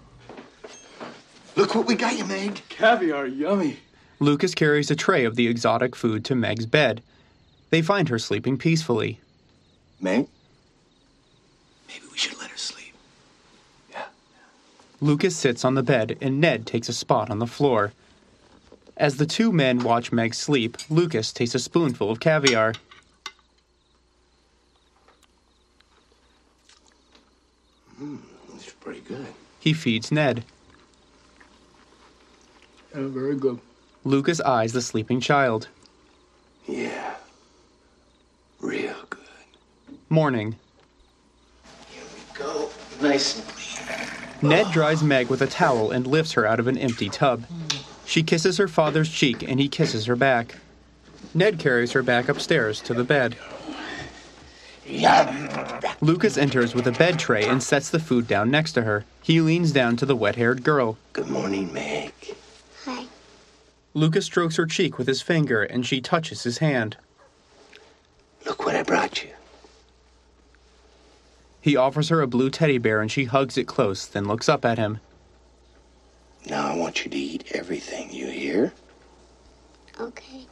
Look what we got you, Meg.
Caviar, yummy.
Lucas carries a tray of the exotic food to Meg's bed. They find her sleeping peacefully.
Meg?
Maybe we should let her sleep.
Yeah.
Lucas sits on the bed and Ned takes a spot on the floor. As the two men watch Meg sleep, Lucas takes a spoonful of caviar.
Hmm, it's pretty good.
He feeds Ned.
Oh, very good.
Lucas eyes the sleeping child.
Yeah. Real good.
Morning.
Go. Nice.
Ned dries Meg with a towel and lifts her out of an empty tub. She kisses her father's cheek and he kisses her back. Ned carries her back upstairs to the bed. Lucas enters with a bed tray and sets the food down next to her. He leans down to the wet-haired girl.
Good morning, Meg.
Hi.
Lucas strokes her cheek with his finger and she touches his hand.
Look what I brought you.
He offers her a blue teddy bear and she hugs it close, then looks up at him.
Now I want you to eat everything, you hear?
Okay.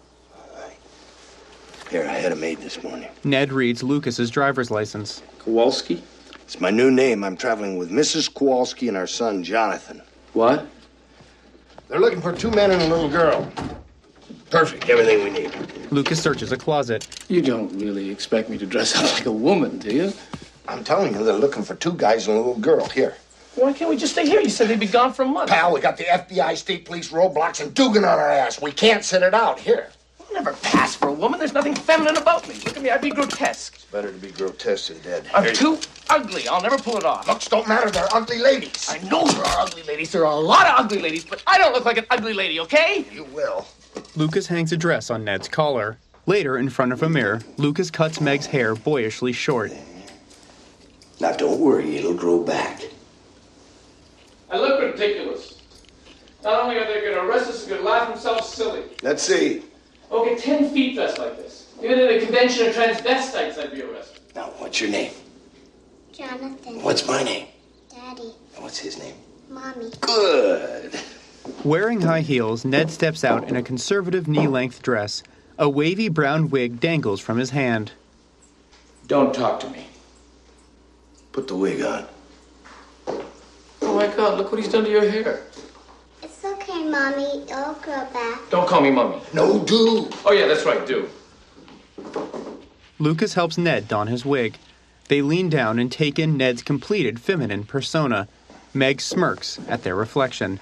Here, I had it made this morning.
Ned reads Lucas's driver's license.
Kowalski? It's my new name. I'm traveling with Missus Kowalski and our son, Jonathan.
What?
They're looking for two men and a little girl. Perfect. Everything we need.
Lucas searches a closet.
You don't really expect me to dress up like a woman, do you?
I'm telling you, they're looking for two guys and a little girl. Here.
Why can't we just stay here? You said they'd be gone for a month.
Pal, we got the F B I, state police, roadblocks, and Dugan on our ass. We can't sit it out. Here.
I'll never pass for a woman. There's nothing feminine about me. Look at me. I'd be grotesque.
It's better to be grotesque than dead.
I'm
Here
too ugly. I'll never pull it off.
Looks don't matter. They're ugly ladies.
I know there are ugly ladies. There are a lot of ugly ladies, but I don't look like an ugly lady, okay?
You will.
Lucas hangs a dress on Ned's collar. Later, in front of a mirror, Lucas cuts Meg's hair boyishly short.
Now, don't worry. It'll grow back.
I look ridiculous. Not only are they going to arrest us, they're going to laugh themselves silly.
Let's see.
Okay, ten feet dressed like this. Even at a convention of transvestites, I'd be arrested.
Now, what's your name?
Jonathan.
What's my name?
Daddy.
And what's his name?
Mommy.
Good.
Wearing high heels, Ned steps out in a conservative knee-length dress. A wavy brown wig dangles from his hand.
Don't talk to me.
Put the wig on.
Oh my God, look what he's done to your hair.
It's okay, Mommy. It'll grow back.
Don't call me Mummy.
No, do.
Oh yeah, that's right, do.
Lucas helps Ned don his wig. They lean down and take in Ned's completed feminine persona. Meg smirks at their reflection.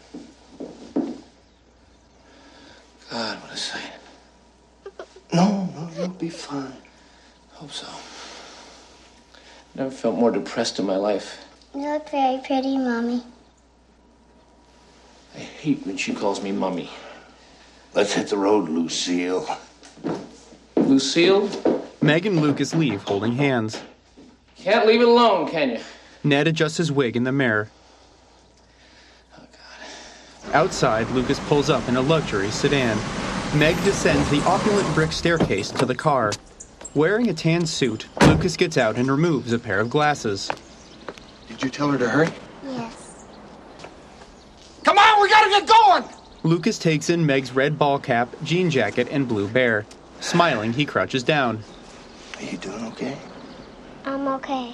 God, what a sight.
No, no, you'll be fine.
Hope so. Never felt more depressed in my life.
You look very pretty, Mommy.
I hate when she calls me Mummy.
Let's hit the road, Lucille.
Lucille?
Meg and Lucas leave holding hands.
Can't leave it alone, can you?
Ned adjusts his wig in the mirror.
Oh, God.
Outside, Lucas pulls up in a luxury sedan. Meg descends the opulent brick staircase to the car. Wearing a tan suit, Lucas gets out and removes a pair of glasses.
Did you tell her to hurry?
Yes.
Come on, we gotta get going!
Lucas takes in Meg's red ball cap, jean jacket, and blue bear. Smiling, he crouches down.
Are you doing okay?
I'm okay.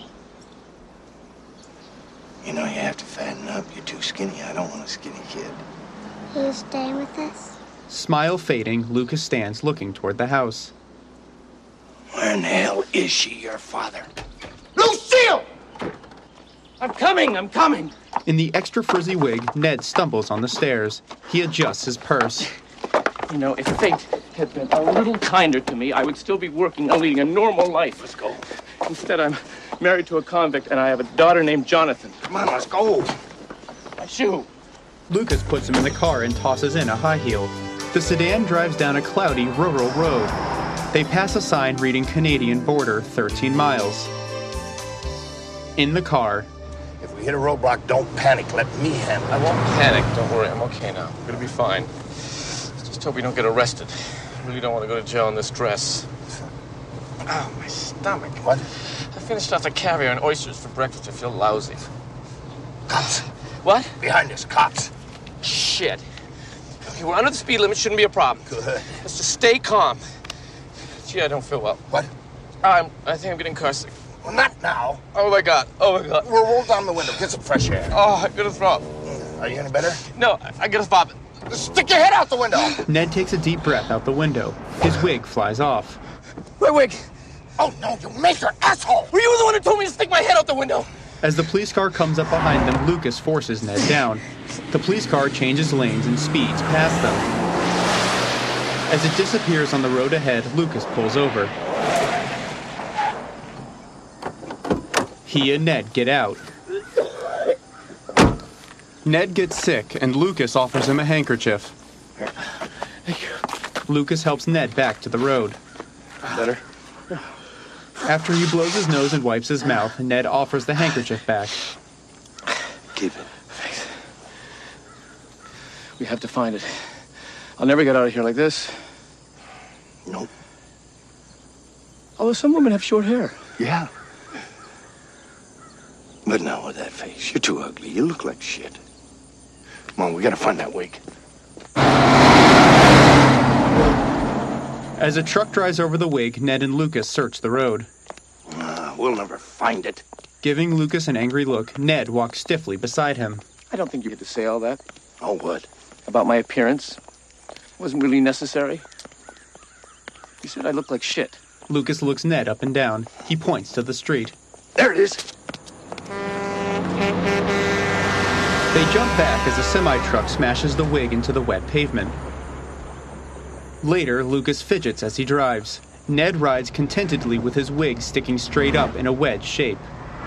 You know, you have to fatten up. You're too skinny. I don't want a skinny kid.
You staying with us?
Smile fading, Lucas stands looking toward the house.
Where in the hell is she, your father?
Lucille!
I'm coming, I'm coming.
In the extra frizzy wig, Ned stumbles on the stairs. He adjusts his purse.
You know, if fate had been a little kinder to me, I would still be working and leading a normal life.
Let's go.
Instead, I'm married to a convict and I have a daughter named Jonathan.
Come on, let's go.
My shoe.
Lucas puts him in the car and tosses in a high heel. The sedan drives down a cloudy rural road. They pass a sign reading Canadian border, thirteen miles. In the car.
If we hit a roadblock, don't panic. Let me handle it.
I won't panic. Don't worry. I'm okay now. I'm gonna be fine. Just hope we don't get arrested. I really don't want to go to jail in this dress. Oh, my stomach.
What?
I finished off the caviar and oysters for breakfast. I feel lousy.
Cops.
What?
Behind us, cops.
Shit. Okay, we're under the speed limit. Shouldn't be a problem.
Good.
Let's just stay calm. Gee, I don't feel well.
What?
I'm, I think I'm getting car sick.
Well, not now.
Oh, my God. Oh, my God.
We'll roll down the window. Get some fresh air.
Oh, I'm gonna throw up.
Are you any better?
No, I, I gotta vomit.
Stick your head out the window.
Ned takes a deep breath out the window. His wig flies off.
My wig.
Oh, no, you make your asshole.
Were you the one who told me to stick my head out the window?
As the police car comes up behind them, Lucas forces Ned down. The police car changes lanes and speeds past them. As it disappears on the road ahead, Lucas pulls over. He and Ned get out. Ned gets sick, and Lucas offers him a handkerchief. Lucas helps Ned back to the road.
Better?
After he blows his nose and wipes his mouth, Ned offers the handkerchief back.
Keep it. Thanks. We have to find it. I'll never get out of here like this.
Nope.
Although some women have short hair.
Yeah. But not with that face. You're too ugly. You look like shit. Come on, we gotta find that wig.
As a truck drives over the wig, Ned and Lucas search the road.
Uh, we'll never find it.
Giving Lucas an angry look, Ned walks stiffly beside him.
I don't think you had to say all that.
Oh, what?
About my appearance. It wasn't really necessary. You said I looked like shit.
Lucas looks Ned up and down. He points to the street.
There it is.
They jump back as a semi-truck smashes the wig into the wet pavement. Later, Lucas fidgets as he drives. Ned rides contentedly with his wig sticking straight up in a wedge shape.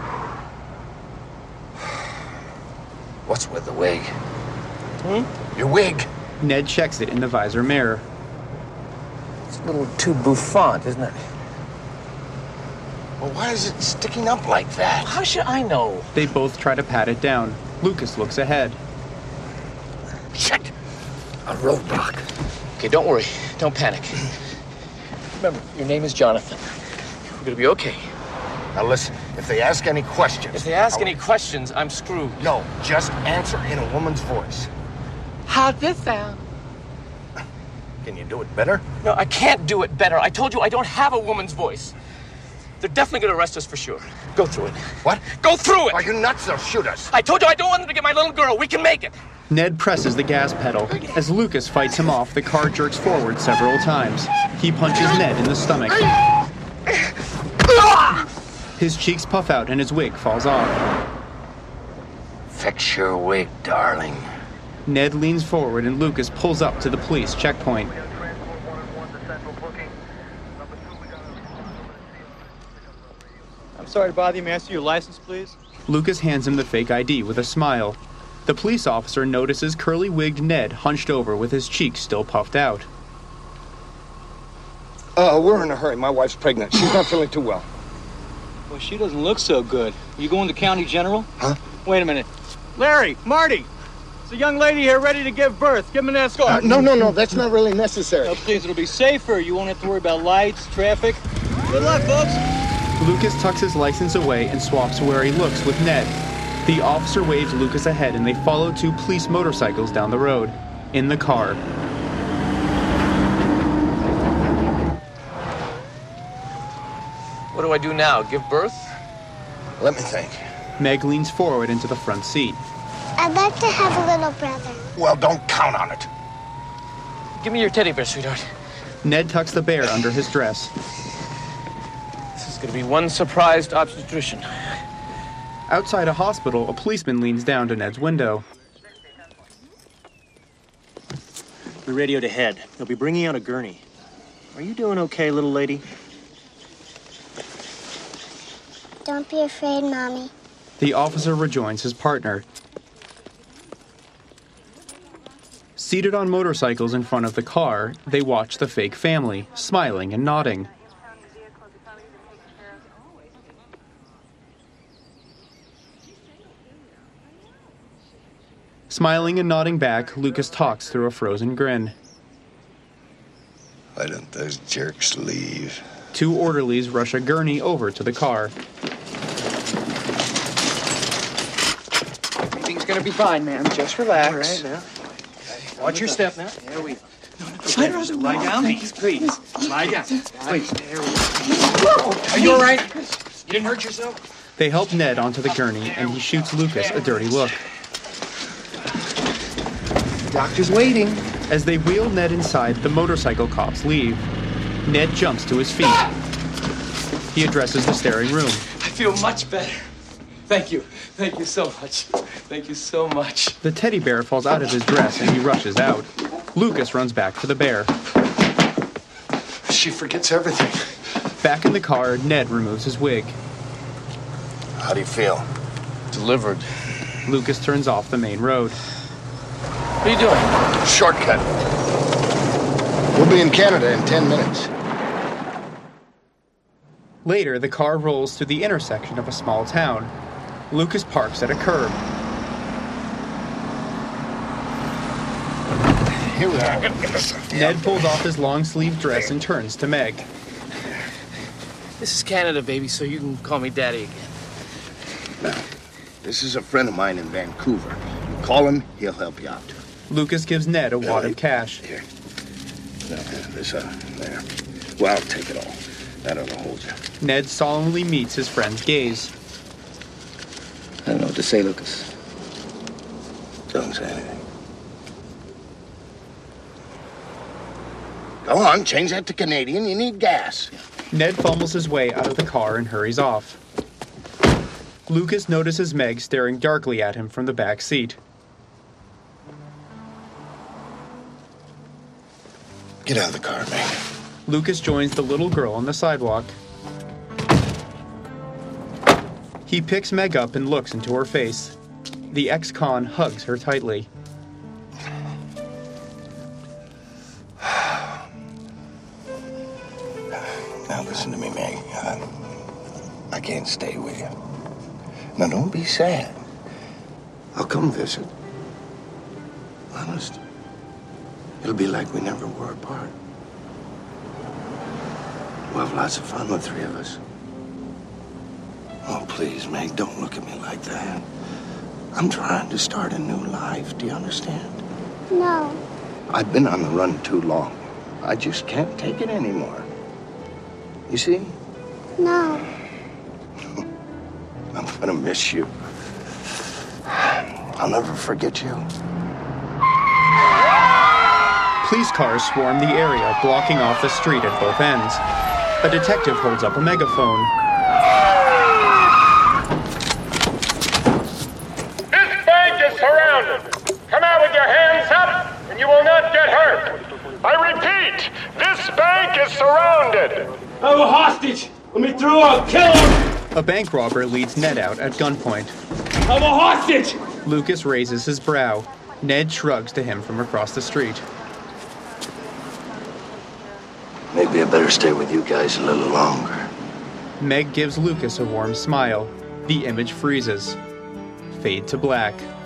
What's with the wig?
Hmm?
Your wig.
Ned checks it in the visor mirror.
It's a little too bouffant, isn't it?
Well, why is it sticking up like that?
How should I know?
They both try to pat it down. Lucas looks ahead.
Shit! A roadblock.
Okay, don't worry. Don't panic. Remember, your name is Jonathan. We're gonna be okay.
Now listen, if they ask any questions...
If they ask
I'll...
any questions, I'm screwed.
No, just answer in a woman's voice.
How'd this sound?
Can you do it better?
No, I can't do it better. I told you I don't have a woman's voice. They're definitely gonna arrest us for sure. Go through it.
What?
Go through it!
Are you nuts? They'll shoot us.
I told you I don't want them to get my little girl. We can make it.
Ned presses the gas pedal. As Lucas fights him off, the car jerks forward several times. He punches Ned in the stomach. His cheeks puff out and his wig falls off.
Fix your wig, darling.
Ned leans forward and Lucas pulls up to the police checkpoint.
I'm sorry to bother you. May I see your license, please?
Lucas hands him the fake I D with a smile. The police officer notices curly-wigged Ned hunched over with his cheeks still puffed out.
Uh, we're in a hurry. My wife's pregnant. She's not feeling too well.
Well, she doesn't look so good. You going to County General?
Huh?
Wait a minute. Larry, Marty, there's a young lady here ready to give birth. Give him an escort.
Uh, no, no, no. That's not really necessary.
No, please, it'll be safer. You won't have to worry about lights, traffic. Good luck, folks.
Lucas tucks his license away and swaps where he looks with Ned. The officer waves Lucas ahead and they follow two police motorcycles down the road. In the car.
What do I do now? Give birth?
Let me think.
Meg leans forward into the front seat.
I'd like to have a little brother.
Well, don't count on it.
Give me your teddy bear, sweetheart.
Ned tucks the bear under his dress.
This is gonna be one surprised obstetrician.
Outside a hospital, a policeman leans down to Ned's window.
We radioed ahead. They'll be bringing out a gurney. Are you doing okay, little lady?
Don't be afraid, Mommy.
The officer rejoins his partner. Seated on motorcycles in front of the car, they watch the fake family, smiling and nodding. Smiling and nodding back, Lucas talks through a frozen grin.
Why don't those jerks leave?
Two orderlies rush a gurney over to the car.
Everything's gonna be fine, ma'am. Just relax.
All right, now.
Watch your step now. There we go. Lie down, please. Please. Lie down. Please. There we go. Are you all right? You didn't hurt yourself?
They help Ned onto the gurney, and he shoots Lucas a dirty look.
Doctor's waiting.
As they wheel Ned inside, the motorcycle cops leave. Ned jumps to his feet. He addresses the staring room.
I feel much better.
Thank you. Thank you so much. Thank you so much.
The teddy bear falls out of his dress and he rushes out. Lucas runs back for the bear.
She forgets everything.
Back in the car, Ned removes his wig.
How do you feel?
Delivered.
Lucas turns off the main road.
What are you doing?
Shortcut. We'll be in Canada in ten minutes.
Later, the car rolls through the intersection of a small town. Lucas parks at a curb.
Here we are.
Ned pulls off his long-sleeved dress and turns to Meg.
This is Canada, baby, so you can call me Daddy again.
Now, this is a friend of mine in Vancouver. You call him, he'll help you out.
Lucas gives Ned a wad of cash.
Here. No, this, uh, there. Well, I'll take it all. That ought to hold you.
Ned solemnly meets his friend's gaze.
I don't know what to say, Lucas. Don't say anything. Go on, change that to Canadian. You need gas.
Ned fumbles his way out of the car and hurries off. Lucas notices Meg staring darkly at him from the back seat.
Get out of the car, Meg.
Lucas joins the little girl on the sidewalk. He picks Meg up and looks into her face. The ex-con hugs her tightly.
Now listen to me, Meg. I, I can't stay with you. Now don't be sad. I'll come visit. Honest. It'll be like we never were apart. We'll have lots of fun, the three of us. Oh, please, Meg, don't look at me like that. I'm trying to start a new life. Do you understand?
No.
I've been on the run too long. I just can't take it anymore. You see?
No.
I'm gonna miss you. I'll never forget you.
Police cars swarm the area, blocking off the street at both ends. A detective holds up a megaphone.
This bank is surrounded. Come out with your hands up, and you will not get hurt. I repeat, this bank is surrounded.
I have a hostage. Let me through, I'll kill him.
A bank robber leads Ned out at gunpoint.
I have a hostage.
Lucas raises his brow. Ned shrugs to him from across the street.
Maybe I better stay with you guys a little longer.
Meg gives Lucas a warm smile. The image freezes. Fade to black.